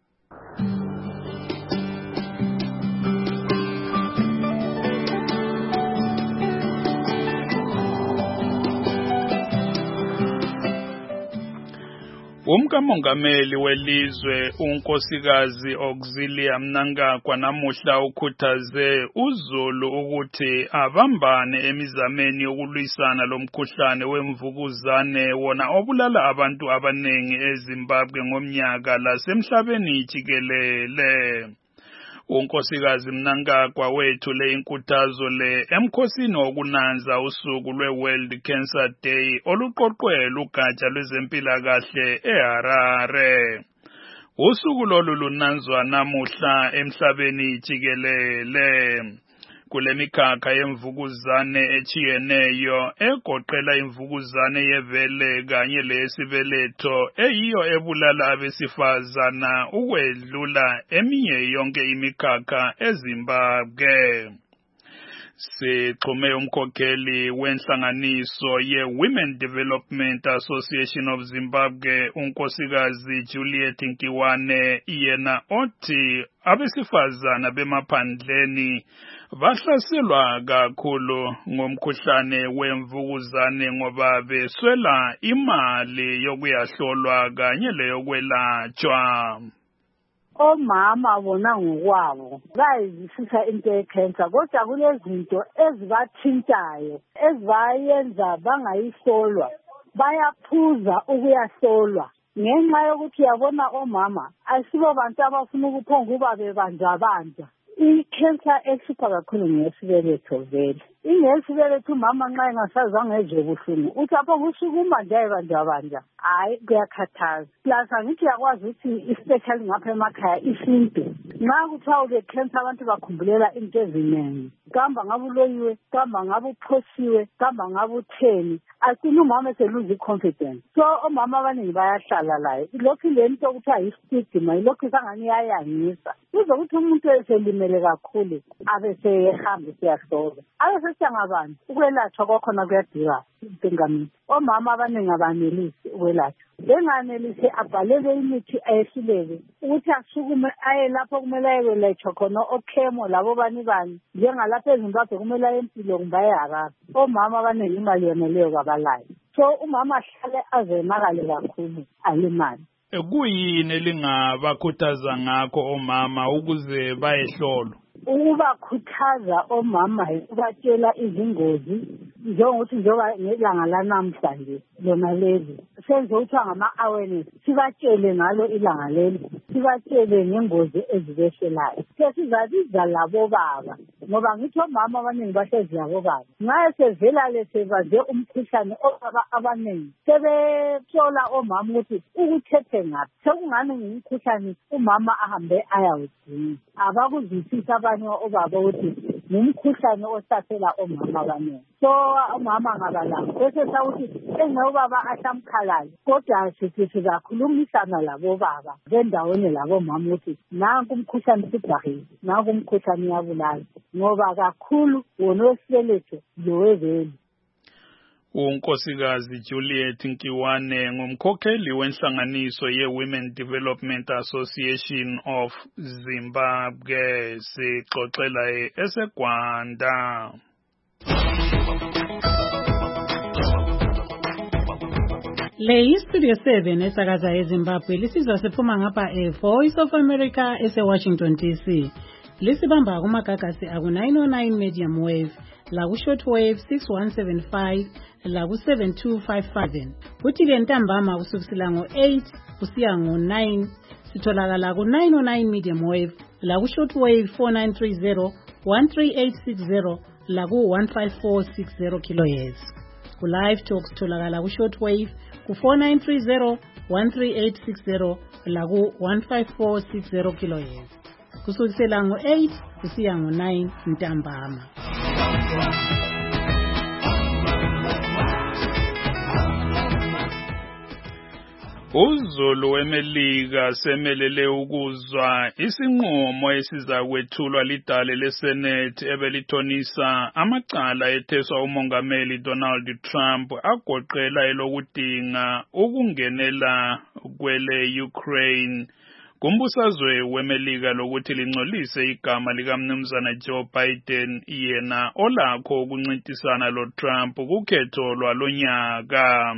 Umkamongameli welizwe unkosikazi Auxilia Mnangagwa namuhla ukhuthaze uZulu ukuthi abambane emizameni yokulwisana lomkhuhlane wemvukuzane wona obulala abantu abanengi eZimbabwe ngomnyaka lasemhlabeni jikelele. unkosikazi Mnangagwa wethule inkuthazo le emkhosini wokunanza usuku lwe-World Cancer Day oluqoqwe lugatsha lwezempilakahle eHarare. Usuku lolu lunanzwa namuhla emhlabeni jikelele kulemikhakha yemvukuzane echiyeneyo egoqela imvukuzane yevele kanye lesibeletho eyiyo ebulala abesifazana ukwedlula eminye yonke imikhakha eZimbabwe. Sixhume umkhokheli wenhlanganiso ye-Women Development Association of Zimbabwe unkosikazi Juliet Nkiwane yena othi abesifazana bemaphandleni bahlaselwa kakhulu ngomkhuhlane wemvukuzane ngoba beswela imali yokuyahlolwa kanye leyokwelatshwa. Omama bona ngokwabo bayizisisa into ye-cancer kodwa kunezinto ezibathintayo ezibayenza bangayihlolwa bayaphuza ukuyahlolwa ngenxa yokuthi yabona omama asibo bantu abafuna ukuphonga ukuba bebanjabanja. I-cancer ehlupha kakhulu ngesibeletho vele. Ingesibeletho umama nxa engasazange ezwe buhlungu uthi apho kusukuma nje banjabanja hayi kuyakhathaza. Plus angithi yakwazi ukuthi especially ngapha emakhaya isintu nxa kuthiwa ule-cancer abantu bakhumbulela into eziningi. Kamba ngabe uloyiwe, kamba ngabe uphosiwe, kamba ngabe utheni. Asini umama eseluze i-confidence. So omama abaningi bayahlala layo. Ilokhu le nto okuthiwa yi-stigma ilokhu isangani iyayangisa. Kuzokuthi umuntu eselimele kakhulu abe sehamba siyahlolwa. Abe sesiyangabani ukwelatshwa kwakhona kuyadira ingamini. Omama abaningi abanelisi ukwelatshwa. Benganelisi abhalele imithi ayehluleke ukuthi asukume aye lapho kumele ayelatshwa khona okhemo labo bani bani njengalapha eZimbabwe kumele aye empilo kumbe eHarare. Omama abaningi imali yoneleyo kabalayo. So umama ahlale azenakale kakhulu alimali. Kuyini lingabakhuthaza ngakho omama ukuze bayehlolwa? Ukubakhuthaza omama ukubatshela izingozi njengokuthi njengoba ngelanga lanamhlanje lona leli senze ukuthiwa ngama-awareness sibatshele ngalo ilanga leli sibatshele ngengozi ezibehlelayo. Sesizabiza labo baba ngoba ngithi omama abaningi bahlezi labo baba nxa sevela le sebaze umkhuhlane obaba abaningi sebehlola omama ukuthi ukuthethe ngaphi sekungani ngumkhuhlane umama ahambe ayawudinga abakuzwisisa abanye obaba ukuthi ngumkhuhlane osahlela omama abaningi. So umama ngabalabo bese sawuthi engeke ubaba ahlamkhalala kodwa sithi sizakhulumisana labo baba bendaweni labo mama ukuthi nanku umkhuhlane sibhahile nanku umkhuhlane uyabulala ngoba kakhulu wona wesibeletho loweveli. unkosikazi Juliet Nkiwane ngumkhokheli wenhlanganiso ye-Women Development Association of Zimbabwe sixoxela eseGwanda. Le iStudio seven esakaza eZimbabwe lisizwa siphuma ngapha eVoice of America ese-Washington D C. Lisibamba kumagagasi aku nine oh nine medium wave la ku shortwave six one seven five la ku seven two five five. Kuthi ke ntambama kusukisela ngo eight kusiya ngo nine sitholakala ku nine oh nine medium wave la ku shortwave four nine three zero one three eight six zero la ku one five four six zero kilohertz. Ku live talk sitholakala ku shortwave ku four nine three zero one three eight six zero la ku one five four six zero kilohertz. Kusukisela ngo eight kusiya ngo nine ntambama. Uzulu weMelika semelele ukuzwa isinqumo esizakwethulwa lidale leSenate ebelithonisa amacala etheswa umongameli Donald Trump agoqela elokudinga ukungenela kwele Ukraine kumbusazwe weMelika lokuthi lingcolise igama likaMnumzana Joe Biden yena olakho ukuncintisana lo Trump kukhetho lwalonyaka.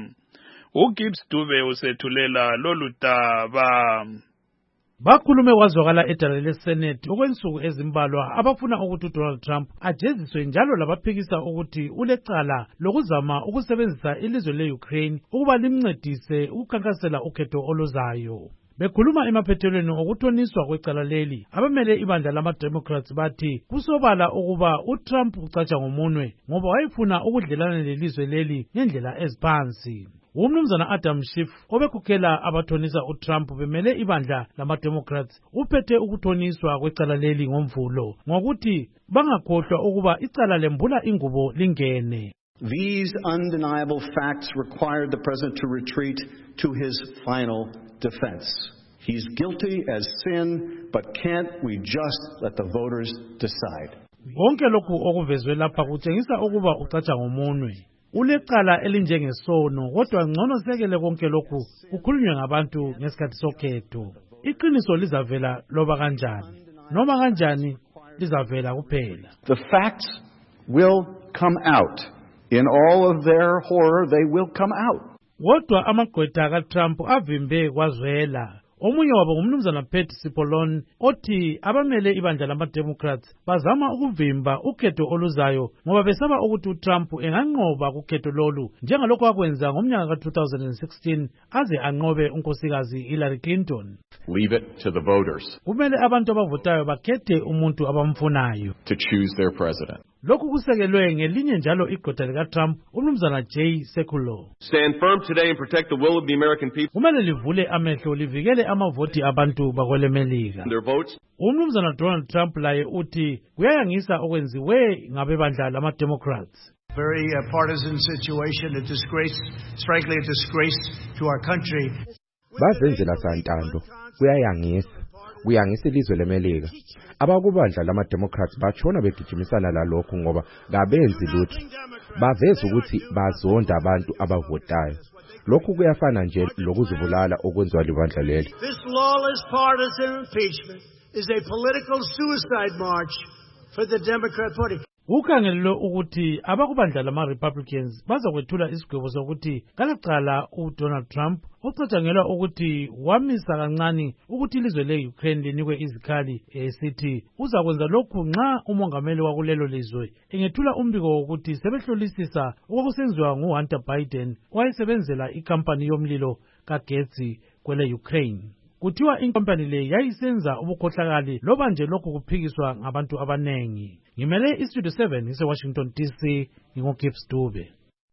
uGibbs Dube usethulela lolu daba. Bakhulume kwazwakala edale leSenate okwensuku ezimbalwa abafuna ukuthi uDonald Trump ajeziswe njalo labaphikisa ukuthi ulecala lokuzama ukusebenzisa ilizwe leUkraine ukuba limncedise ukukhankasela ukhetho oluzayo. Bekhuluma emaphethelweni okuthoniswa kwecala leli, abamele ibandla lama-Democrats bathi kusobala ukuba uTrump ucatsha ngomunwe ngoba wayefuna ukudlelana lelizwe leli ngendlela eziphansi. Umnumzana Adam Schiff obekhokhela abathonisa uTrump bemele ibandla lama-Democrats uphethe ukuthoniswa kwecala leli ngomvulo ngokuthi bangakhohlwa ukuba icala lembula ingubo lingene. These undeniable facts required the president to retreat to his final defense. He's guilty as sin, but can't we just let the voters decide? Konke lokhu okuvezwe lapha kutshengisa ukuba ucatsha ngomunwe. Ulecala elinjengesono kodwa ngcono sekele konke lokhu kukhulunywe ngabantu ngesikhathi sokhetho. Iqiniso lizavela loba kanjani noma kanjani lizavela kuphela. The facts will come out. In all of their horror, they will come out. Kodwa amagqwetha kaTrump avimbe kwazwela. Omunye wabo ngumnumzana Pat Cipollone othi abamele ibandla lama-Democrats bazama ukuvimba ukhetho oluzayo ngoba besaba ukuthi uTrump enganqoba kukhetho lolu njengalokho akwenza ngomnyaka ka two thousand sixteen aze anqobe unkosikazi Hillary Clinton. Leave it to the voters. Kumele abantu abavotayo bakhethe umuntu abamfunayo to choose their president. Lokhu kusekelwe ngelinye njalo igqwetha likaTrump umnumzana Jay Sekulow. Stand firm today and protect the will of the American people. Kumele livule amehlo livikele amavoti abantu bakwelemelika. Their votes. Umnumzana Donald Trump laye uthi kuyayangisa okwenziwe ngabebandla lama-Democrats. Very uh, partisan situation, a disgrace, it's frankly a disgrace to our country. Bazenzela santando kuyayangisa kuyangisa ilizwe leMelika. Abakubandla lama-Democrats bachona begijimisana lalokho ngoba kabenzi lutho. Baveza ukuthi bazonda abantu abavotayo. Lokhu kuyafana nje lokuzibulala okwenziwa libandla leli. This lawless partisan impeachment is a political suicide march for the Democrat Party. Ukhangelwe ukuthi abakubandla lama-Republicans bazakwethula isigwebo sokuthi kalaqala uDonald Trump ocatshangelwa ukuthi wamisa kancane ukuthi ilizwe le-Ukraine linikwe izikhali esithi uzakwenza lokhu nxa umongameli wakulelo lizwe engethula umbiko wokuthi sebehlolisisa okwakusenziwa nguHunter Biden owayesebenzela ikampani yomlilo kagetsi kwele-Ukraine. Kuthiwa inkampani le yayisenza ubukhohlakali loba nje lokhu kuphikiswa ngabantu abanengi. Ngimele iStudio seven ise-Washington D C nginguGibbs Dube.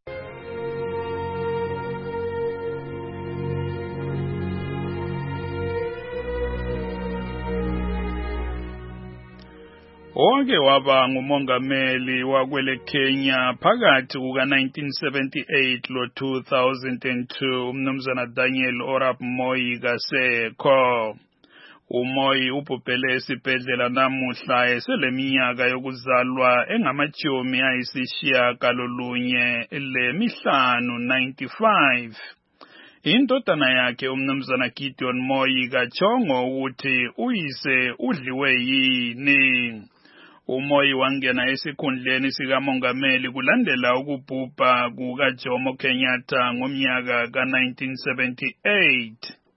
Onke waba ngumongameli wakwele Kenya phakathi kuka nineteen seventy-eight lo two thousand two umnumzana Daniel Arap Moi kasekho. uMoi ubhubhele esibhedlela namuhla eseleminyaka yokuzalwa engamajumi ayisishiyagalolunye lemihlanu ninety-five. Indodana yakhe umnumzana Gideon Moi kachongo ukuthi uyise udliwe yini. uMoi wangena esikhundleni sikamongameli kulandela ukubhubha kukaJomo Kenyatta ngomnyaka ka nineteen seventy-eight.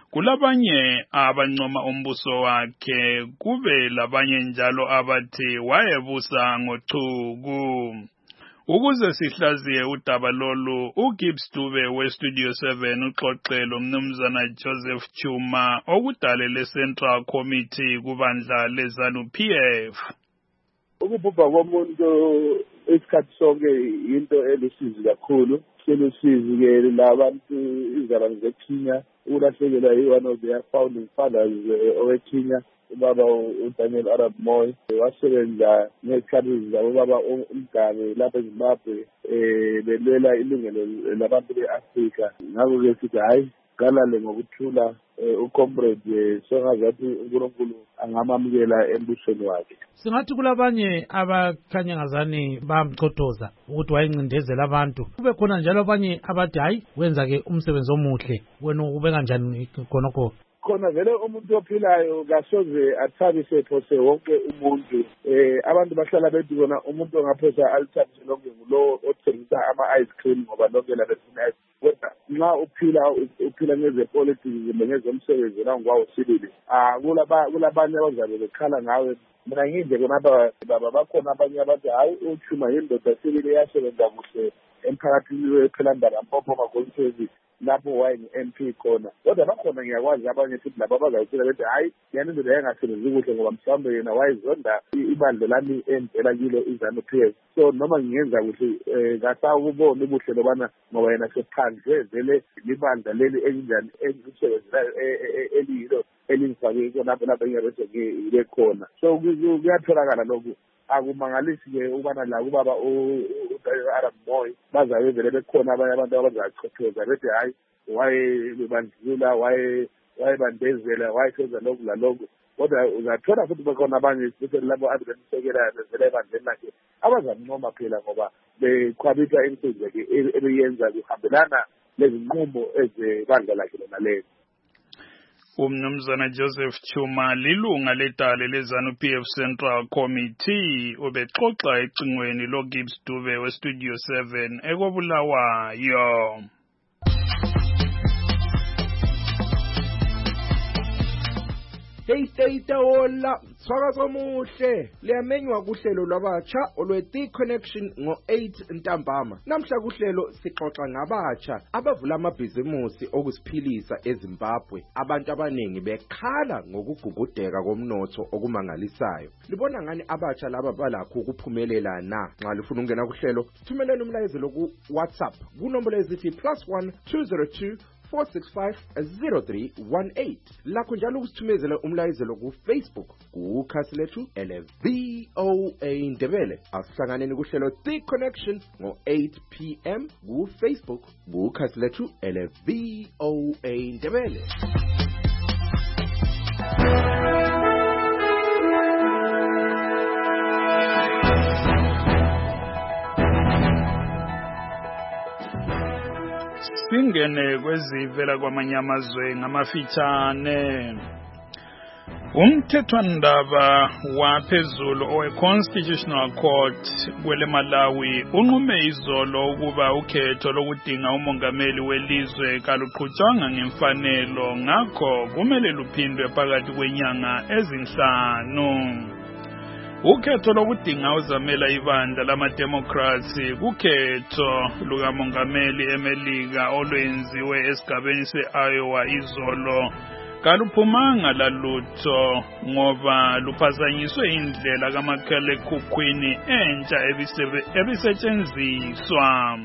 Kulabanye abancoma umbuso wakhe kube labanye njalo abathi wayebusa ngochuku. Ukuze sihlaziye udaba lolu, uGibbs Dube weStudio seven uxoxelo mnumzana Joseph Chuma okudalele Central Committee kubandla leZANU P F. Ukubhubha komuntu isikhathi sonke into elusizi kakhulu. Selusizi ke labantu izaba zeKenya ulahlekelwa yi-one of their founding fathers oweKenya. Ubaba uDaniel Arap Moi wasebenza ngezikhathi zabo baba umgane lapha eZimbabwe eh belwela ilungelo labantu beAfrika. Ngakho ke sithi hayi galale ngokuthula ucomrade songazathi uNkulunkulu angamamukela embusweni wakhe. Singathi kulabanye abakhanya ngazani bamchothoza ukuthi wayencindezela abantu. Kube khona njalo abanye abathi hayi wenza ke umsebenzi omuhle wena ube kanjani khonokho. Khona vele umuntu ophilayo kasoze athabise phose wonke umuntu. Eh abantu bahlala bethi bona umuntu ongaphosa alithabise lonke ngulo othengisa ama ice cream ngoba lonke la befuna ice. Kodwa nxa uphila uphila ngezepolitics ngezomsebenzi la ngwawo sibili. Ah kulaba kulabanye abazabe bekhala ngawe. Mina nginje konaba baba bakhona abanye abathi hayi uChuma yindoda sibili yasebenza kuhle emphakathini wePhilandaba Mpopo makonsevi lapho waye nge-M P khona. Kodwa bakhona ngiyakwazi abanye futhi laba abazawuthela bethi hayi yani indoda yangasebenzi kuhle ngoba mhlawumbe yena wayezonda ibandla lami endlela kilo iZANU P F. So noma ngiyenza kuhle ngasawubona ubuhle lobana ngoba yena sephandle vele libandla leli enjani engisebenza eliyilo elingifake khona lapho engiyabese ke khona. So kuyatholakala lokho. Akumangalisi ke ubana la kubaba uArap Moi bazabe vele bekhona abanye abantu abazachothoza bethi hayi waye bandlula waye wayebandezela wayesenza lokhu lalokhu. Kodwa uzathola futhi bekhona abanye futhi labo abemsekela vele bandlela lakhe abazamncoma phela ngoba beqhabitha imisebenzi yakhe ebeyenza kuhambelana lezinqumo ezibandla lakhe lona lelo. Umnumzana Joseph Chuma lilunga letale leZANU P F Central Committee ubexoxa ecingweni loGibbs Dube weStudio seven ekobulawayo. Hey hey tawola swakazo muhle liyamenywa kuhlelo lwabatsha olweThe Connection ngo eight ntambama. Namhla kuhlelo sixoxa ngabatsha abavula amabhizimusi okusiphilisa eZimbabwe. Abantu abanengi bekhala ngokugugudeka komnotho okumangalisayo. Libona ngani abatsha laba balakho ukuphumelela na? Nxa lifuna ukungena kuhlelo thumeleni umlayezo ku WhatsApp kunombolo ezithi plus one two zero two four six five zero three one eight. Lakho njalo ukusithumezela umlayezelo ku Facebook kukhasi lethu ele V O A Ndebele. Asihlanganeni kuhlelo The Connection ngo eight p m ku Facebook kukhasi lethu ele V O A Ndebele. Singene kwezivela kwamanye amazwe ngamafitshane. Umthethwandaba waphezulu owe-Constitutional Court kwele Malawi unqume izolo ukuba ukhetho lokudinga umongameli welizwe kaluqhutshwanga ngemfanelo ngakho kumele luphindwe phakathi kwenyanga ezinhlanu. Ukhetho lokudinga uzamela ibandla lama-Democrats kukhetho lukamongameli eMelika olwenziwe esigabeni se-Iowa izolo kaluphumanga lalutho ngoba luphazanyiswe indlela kamakhalekhukhwini entsha ebisetshenziswa.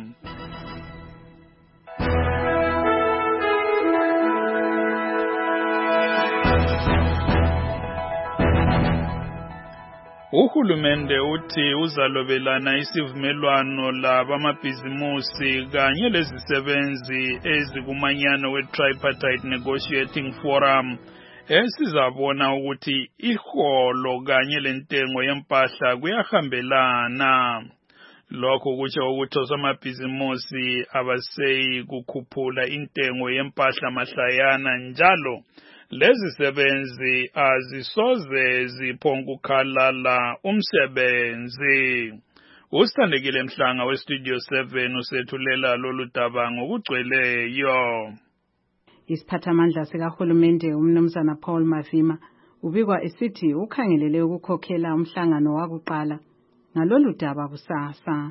Uhulumende uthi uzalobelana isivumelwano labamabhizimusi kanye lezisebenzi ezikumanyano we-Tripartite Negotiating Forum esizabona ukuthi iholo kanye lentengo yempahla kuyahambelana. Lokho kutsho ukuthi osomabhizimusi abaseyi kukhuphula intengo yempahla mahlayana njalo lezi sebenzi azisoze ziphongukhalala umsebenzi. Usithandekile Mhlanga weStudio seven usethulela lolu daba ngokugcweleyo. Isiphathamandla sikahulumende umnumzana Paul Mavima ubikwa esithi ukhangelele ukukhokhela umhlangano wakuqala ngalolu daba kusasa.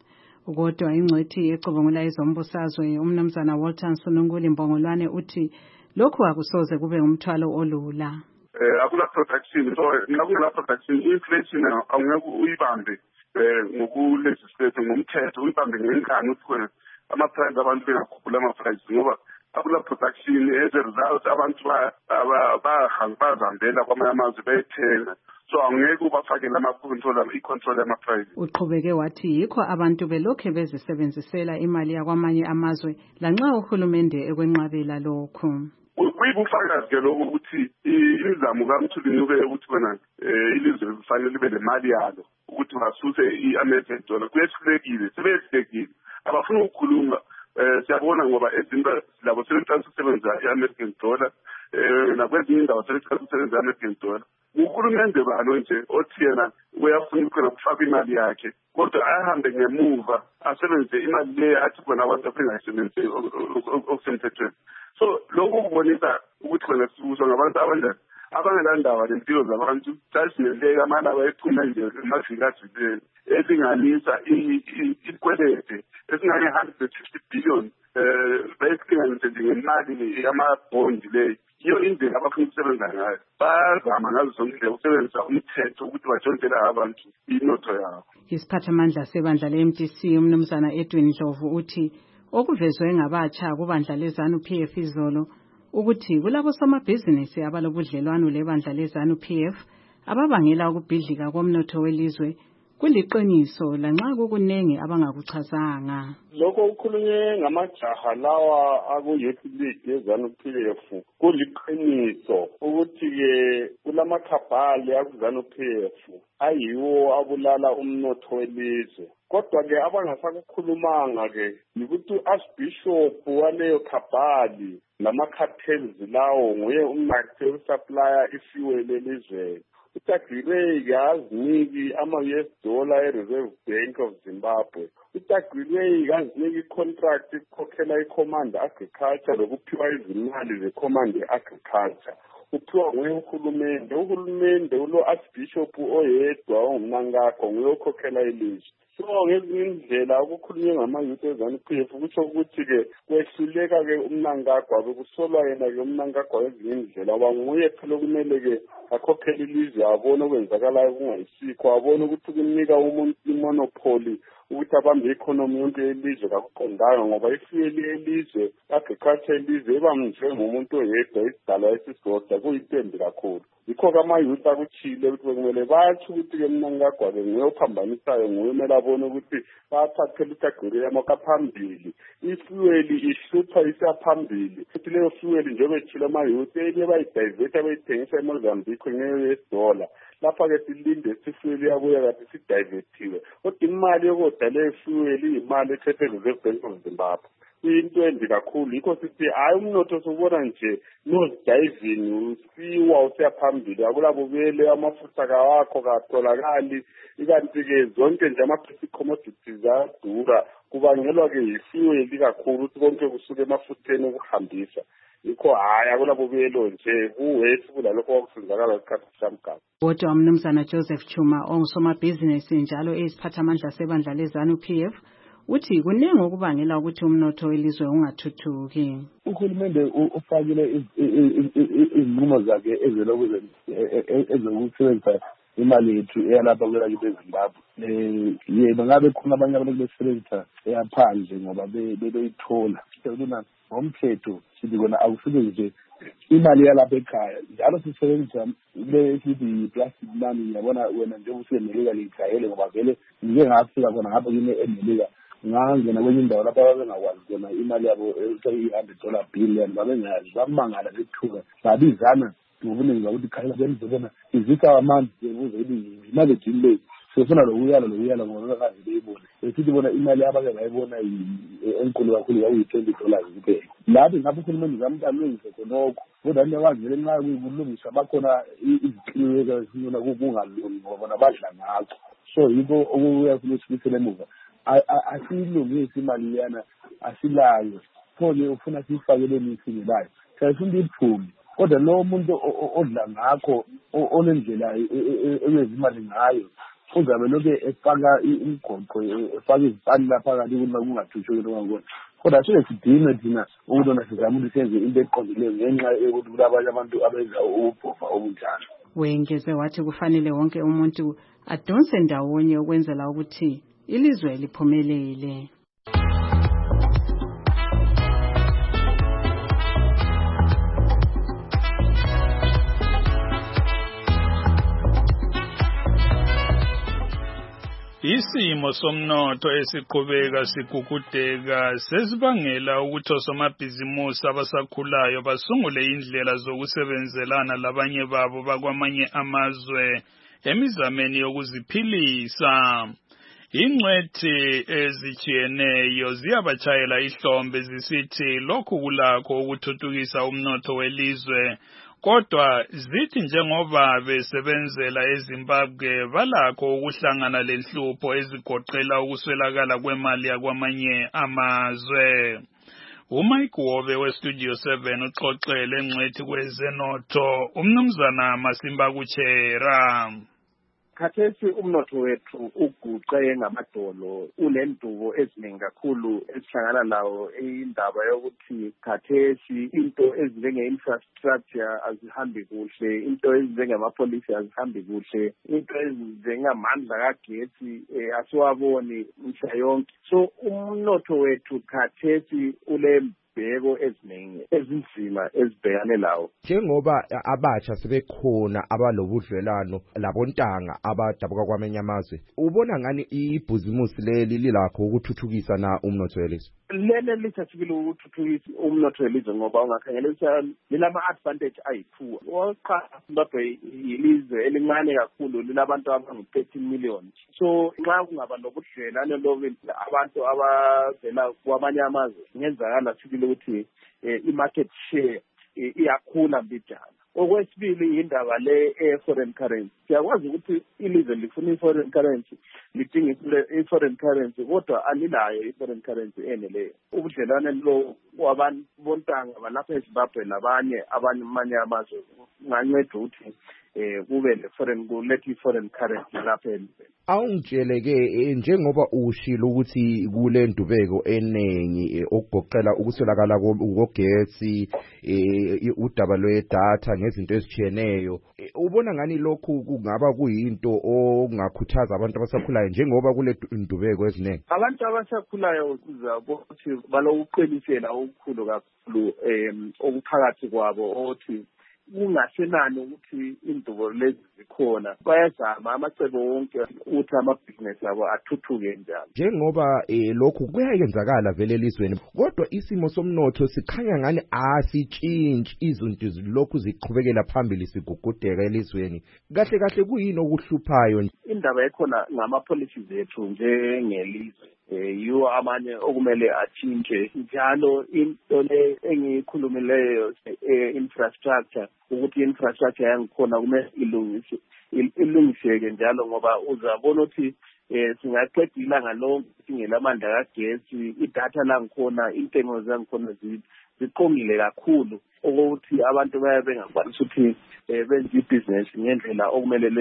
Kodwa ingcwethi ecubungula izombusazwe umnumzana Walter Nsulunkulu Mbongolwane uthi lokhu akusoze kube umthwalo olula. Eh akula protection so nakula protection inflation awungeke uyibambe eh ngokulegislate ngomthetho uyibambe ngenkani ukuthi ama price abantu bengakhuphula ama price ngoba akula production as a result abantu ba bahambazambela kwamanye amazwe bethenga so angeke ubafakele ama control i control ama price. Uqhubeke wathi yikho abantu belokhe bezisebenzisela imali yakwamanye amazwe lanxa uhulumende ekwenqabela lokho. Kuyibufakazi ke lokho ukuthi imizamo kaMthuli ube ukuthi bona ilizwe kufanele libe nemali yalo ukuthi basuse i-American dollar kuyehlulekile sebehlekile abafuna ukukhuluma siyabona ngoba ezinto labo sebenzisa ukusebenzisa i-American dollar nakwezinye indawo sebenzisa ukusebenzisa i-American dollar uhulumende balo nje othi yena uyafuna ukufuna kufaka imali yakhe kodwa ahambe ngemuva asebenzise imali le athi bona abantu abengayisebenzisi okusemthethweni. So lokho kubonisa ukuthi wena sibuzwa ngabantu abanjani abangelandaba lempilo zabantu sasineleka amana abayithuma nje emavikazi esinganisa ikwelete esingane one hundred fifty billion eh bayihlanganise ngemali yama-bond le iyo indlela abafuna ukusebenza ngayo bazama ngazo zonke indlela ukusebenzisa umthetho ukuthi batshontshele abantu inotho yabo. Isiphathamandla sebandla le-M D C umnumzana Edwin Ndlovu uthi okuvezwe ngabatsha kubandla leZANU P F izolo ukuthi kulabo somabhizinisi abalobudlelwano lebandla leZANU P F ababangela ukubhidlika komnotho welizwe kuliqiniso lanxa kukunengi abangakuchazanga. Lokho ukhulunywe ngamajaha lawa aku-Youth League yeZANU P F kuliqiniso ukuthi ke kulamakhabhali akuZANU P F ayiwo abulala umnotho welizwe. Kodwa ke abangasakukhulumanga ke ukuthi u-Archbishop waleyo khabhali lama-cartels lawo nguye umnakhe supplier ifuel elizweni. uTagirey kaziniki ama-U S dollar e-Reserve Bank of Zimbabwe. uTagirey kaziniki i-contract ikukhokhela i-Command Agriculture lokuphiwa izimali ze-Command Agriculture. Uphiwa nguye uhulumende. Uhulumende ulo-Archbishop oyedwa ongumnankakho nguye okhokhela ilizwe. So ngezinye indlela ukukhulunywe ngama-youth eZANU P F kutsho ukuthi-ke kwehluleka-ke umnankagwa bekusolwa yena-ke umnankagwa ngezinye indlela ngoba nguye phela okumele-ke akhokhele ilizwe abone okwenzakalayo kungayisikho abone ukuthi kunika umuntu imonopoli ukuthi abambe i-economy yonke yelizwe kakuqondanga ngoba ifuyeli yelizwe agriculture yelizwe iba njengomuntu oyedwa isidalwa esisodwa kuyinto embi kakhulu. Yikho-ke ama-youth akuthile ukuthi bekumele batsho ukuthi-ke mnankagwa-ke nguye ophambanisayo nguye umele abone ukuthi bayathathela uTagirey amoka phambili. Ifuyeli ihlupha isaphambili futhi leyo fuyeli njengoba ethile ama-youth enye bayidivert bayithengisa eMozambique nge-U S dollar. Lapha-ke silinde sifuyeli yabuya kade sidivertiwe kodwa imali yokodala efuyeli iyimali ethethwe e-Reserve Bank of Zimbabwe. Into embi kakhulu yikho sithi hayi umnotho sobona nje nose-diving usiwa usiyaphambili akulabubele amafutha kawakho katholakali ikanti-ke zonke nje ama-basic commodities ayadura kubangelwa-ke yifuyeli kakhulu ukuthi konke kusuke emafutheni okuhambisa. Yikho hayi akulabubelo nje kuwethu kulalokho kwakusenzakala isikhathi samgaba. Kodwa umnumzana Joseph Chuma ongusomabhizinisi njalo eyisiphathamandla sebandla leZANU P F uthi kuningi okubangela ukuthi umnotho welizwe ungathuthuki. Uhulumende ufakile izinqumo zakhe ezelokuze ezokusebenzisa imali yethu eyalapha kwelakithi eZimbabwe. Yebo ngabe khona abanye abantu besebenzisa eyaphandle ngoba bebeyithola. Sekuna ngomthetho sithi kona akusuke nje imali yalapha ekhaya njalo sisebenzisa le sithi plastic money yabona wena nje usemelika lijayele ngoba vele ngike ngafika khona ngapha kune emelika ngangena kwenye indawo lapha babengakwazi kona imali yabo eyi hundred dollar billion babengayazi bamangala bethuka babizana ngobuningi bakuthi khaya benzobona izika amanzi yebuze ukuthi imali ejile sifuna lokuyala lokuyala ngoba bekazi beyibona esithi bona imali abake bayibona enkulu kakhulu yakuyi twenty dollars kuphela lapho ngapha uhulumende zamtalungise khonokho kodwa niyakwazi vele nxa kulungiswa bakhona izikliweka esinona kungalungi ngoba bona badla ngakho so yikho okuyafuna usikisele emuva asilungisi imali yana asilayo pho-ke ufuna siyifakele nisingelayo siyafunda iphume kodwa lo muntu odla ngakho onendlela eyenza imali ngayo uzabe lokhu efaka imigoqo efaka izipani lapha kanti kungathushukile ngakho kodwa sike sidinwe thina ukubona sizama ukuthi senze into eqondileyo ngenxa yokuthi kulabanye abantu abenza ububhofa obunjalo. Wengeze wathi kufanele wonke umuntu adonse ndawonye ukwenzela ukuthi ilizwe liphumelele. Isimo somnotho esiqhubeka sigugudeka sesibangela ukuthi osomabhizimusi abasakhulayo basungule indlela zokusebenzelana labanye babo bakwamanye amazwe emizameni yokuziphilisa. Ingcwethi ezijiyeneyo ziyabachayela ihlombe zisithi lokhu kulakho ukuthuthukisa umnotho welizwe. Kodwa zithi njengoba besebenzela eZimbabwe balakho ukuhlangana lenhlupho ezigoqela ukuswelakala kwemali yakwamanye amazwe. uMike Wobe weStudio seven uxoxele engcwethi kwezenotho umnumzana Masimba Kuchera. Khathesi umnotho wethu uguqe ngamadolo unendubo eziningi kakhulu esihlangana lawo indaba yokuthi khathesi into ezinjenge infrastructure azihambi kuhle, into ezinjenge amapolisi azihambi kuhle, into ezinjengamandla kagesi asiwaboni mhla yonke. So umnotho wethu khathesi ule bheko eziningi ezinzima ezibhekane lawo. Njengoba abatsha sebekhona abalobudlelano labontanga abadabuka kwamanye amazwe, ubona ngani ibhizimusi leli lilakho ukuthuthukisa na umnotho welizwe? Lele lithathile ukuthuthukisa umnotho welizwe ngoba ungakhangelisa lilama advantage ayi-two. Oqala Zimbabwe yilizwe elincane kakhulu lilabantu abangu thirteen million. So nxa kungaba nobudlelane lobu abantu abavela kwamanye amazwe ngenzakala sibili ukuthi i-market share iyakhula mbijana. Okwesibili indaba le e-foreign currency. Siyakwazi ukuthi ilizwe lifuna i-foreign currency, lidinga i-foreign currency, kodwa alilayo i-foreign currency eneleyo. Ubudlelwane lo wabantu bontanga balapha eZimbabwe labanye abanye amazwe nganceda ukuthi eh kube le foreign kulethe i-foreign currency lapha elizweni. Awungitsheleke njengoba ushilo ukuthi kule ndubeko enengi okugoqela ukuswelakala kogesi, udaba lwedatha ngezinto ezijiyeneyo, ubona ngani lokhu kungaba kuyinto ongakhuthaza abantu abasakhulayo njengoba kule ndubeko ezinengi? Abantu abasakhulayo kuzakuthi balokuqinisela okukhulu kakhulu em okuphakathi kwabo othi kungasenani ukuthi indubo lezi zikhona, bayazama amacebo wonke ukuthi amabhizinesi abo athuthuke njalo. Njengoba lokhu kuyayenzakala vele elizweni, kodwa isimo somnotho sikhanya ngani asitshintshi, izinto zilokhu ziqhubekela phambili sigugudeka elizweni. Kahle kahle kuyini okuhluphayo? Indaba ekhona ngama-policies ethu njengelizwe. Eh yiwo amanye okumele atshintshe njalo into le engikhulumileyo infrastructure, ukuthi infrastructure yangikhona kumele ilungiswe ilungiseke njalo ngoba uzabona ukuthi eh singaqeda ilanga lonke singelamandla kagesi, idatha la ngikhona, intengo zangikhona ziqongile kakhulu ukuthi abantu baye bengakwanisi ukuthi benze ibusiness ngendlela okumele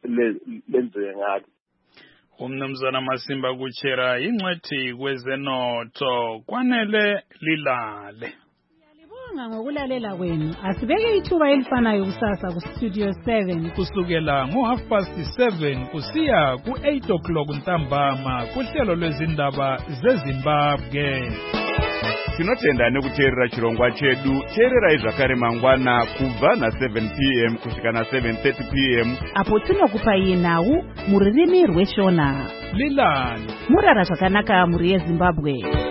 lenziwe ngayo. Umnumzana Masimba Kuchera ingcwethi kwezenotho kwanele lilale. Siyalibonga ngokulalela kwenu. Asibeke ithuba elifanayo kusasa ku Studio seven kusukela ngo half past seven kusiya ku eight o'clock ntambama kuhlelo lwezindaba zeZimbabwe. Tinotenda nekuteerera chirongwa chedu. Teererai zvakare mangwana kubva na seven p m kusvika na seven thirty p m apo tinokupai nhau mururimi rweshona. Lilani murara zvakanaka muri yeZimbabwe.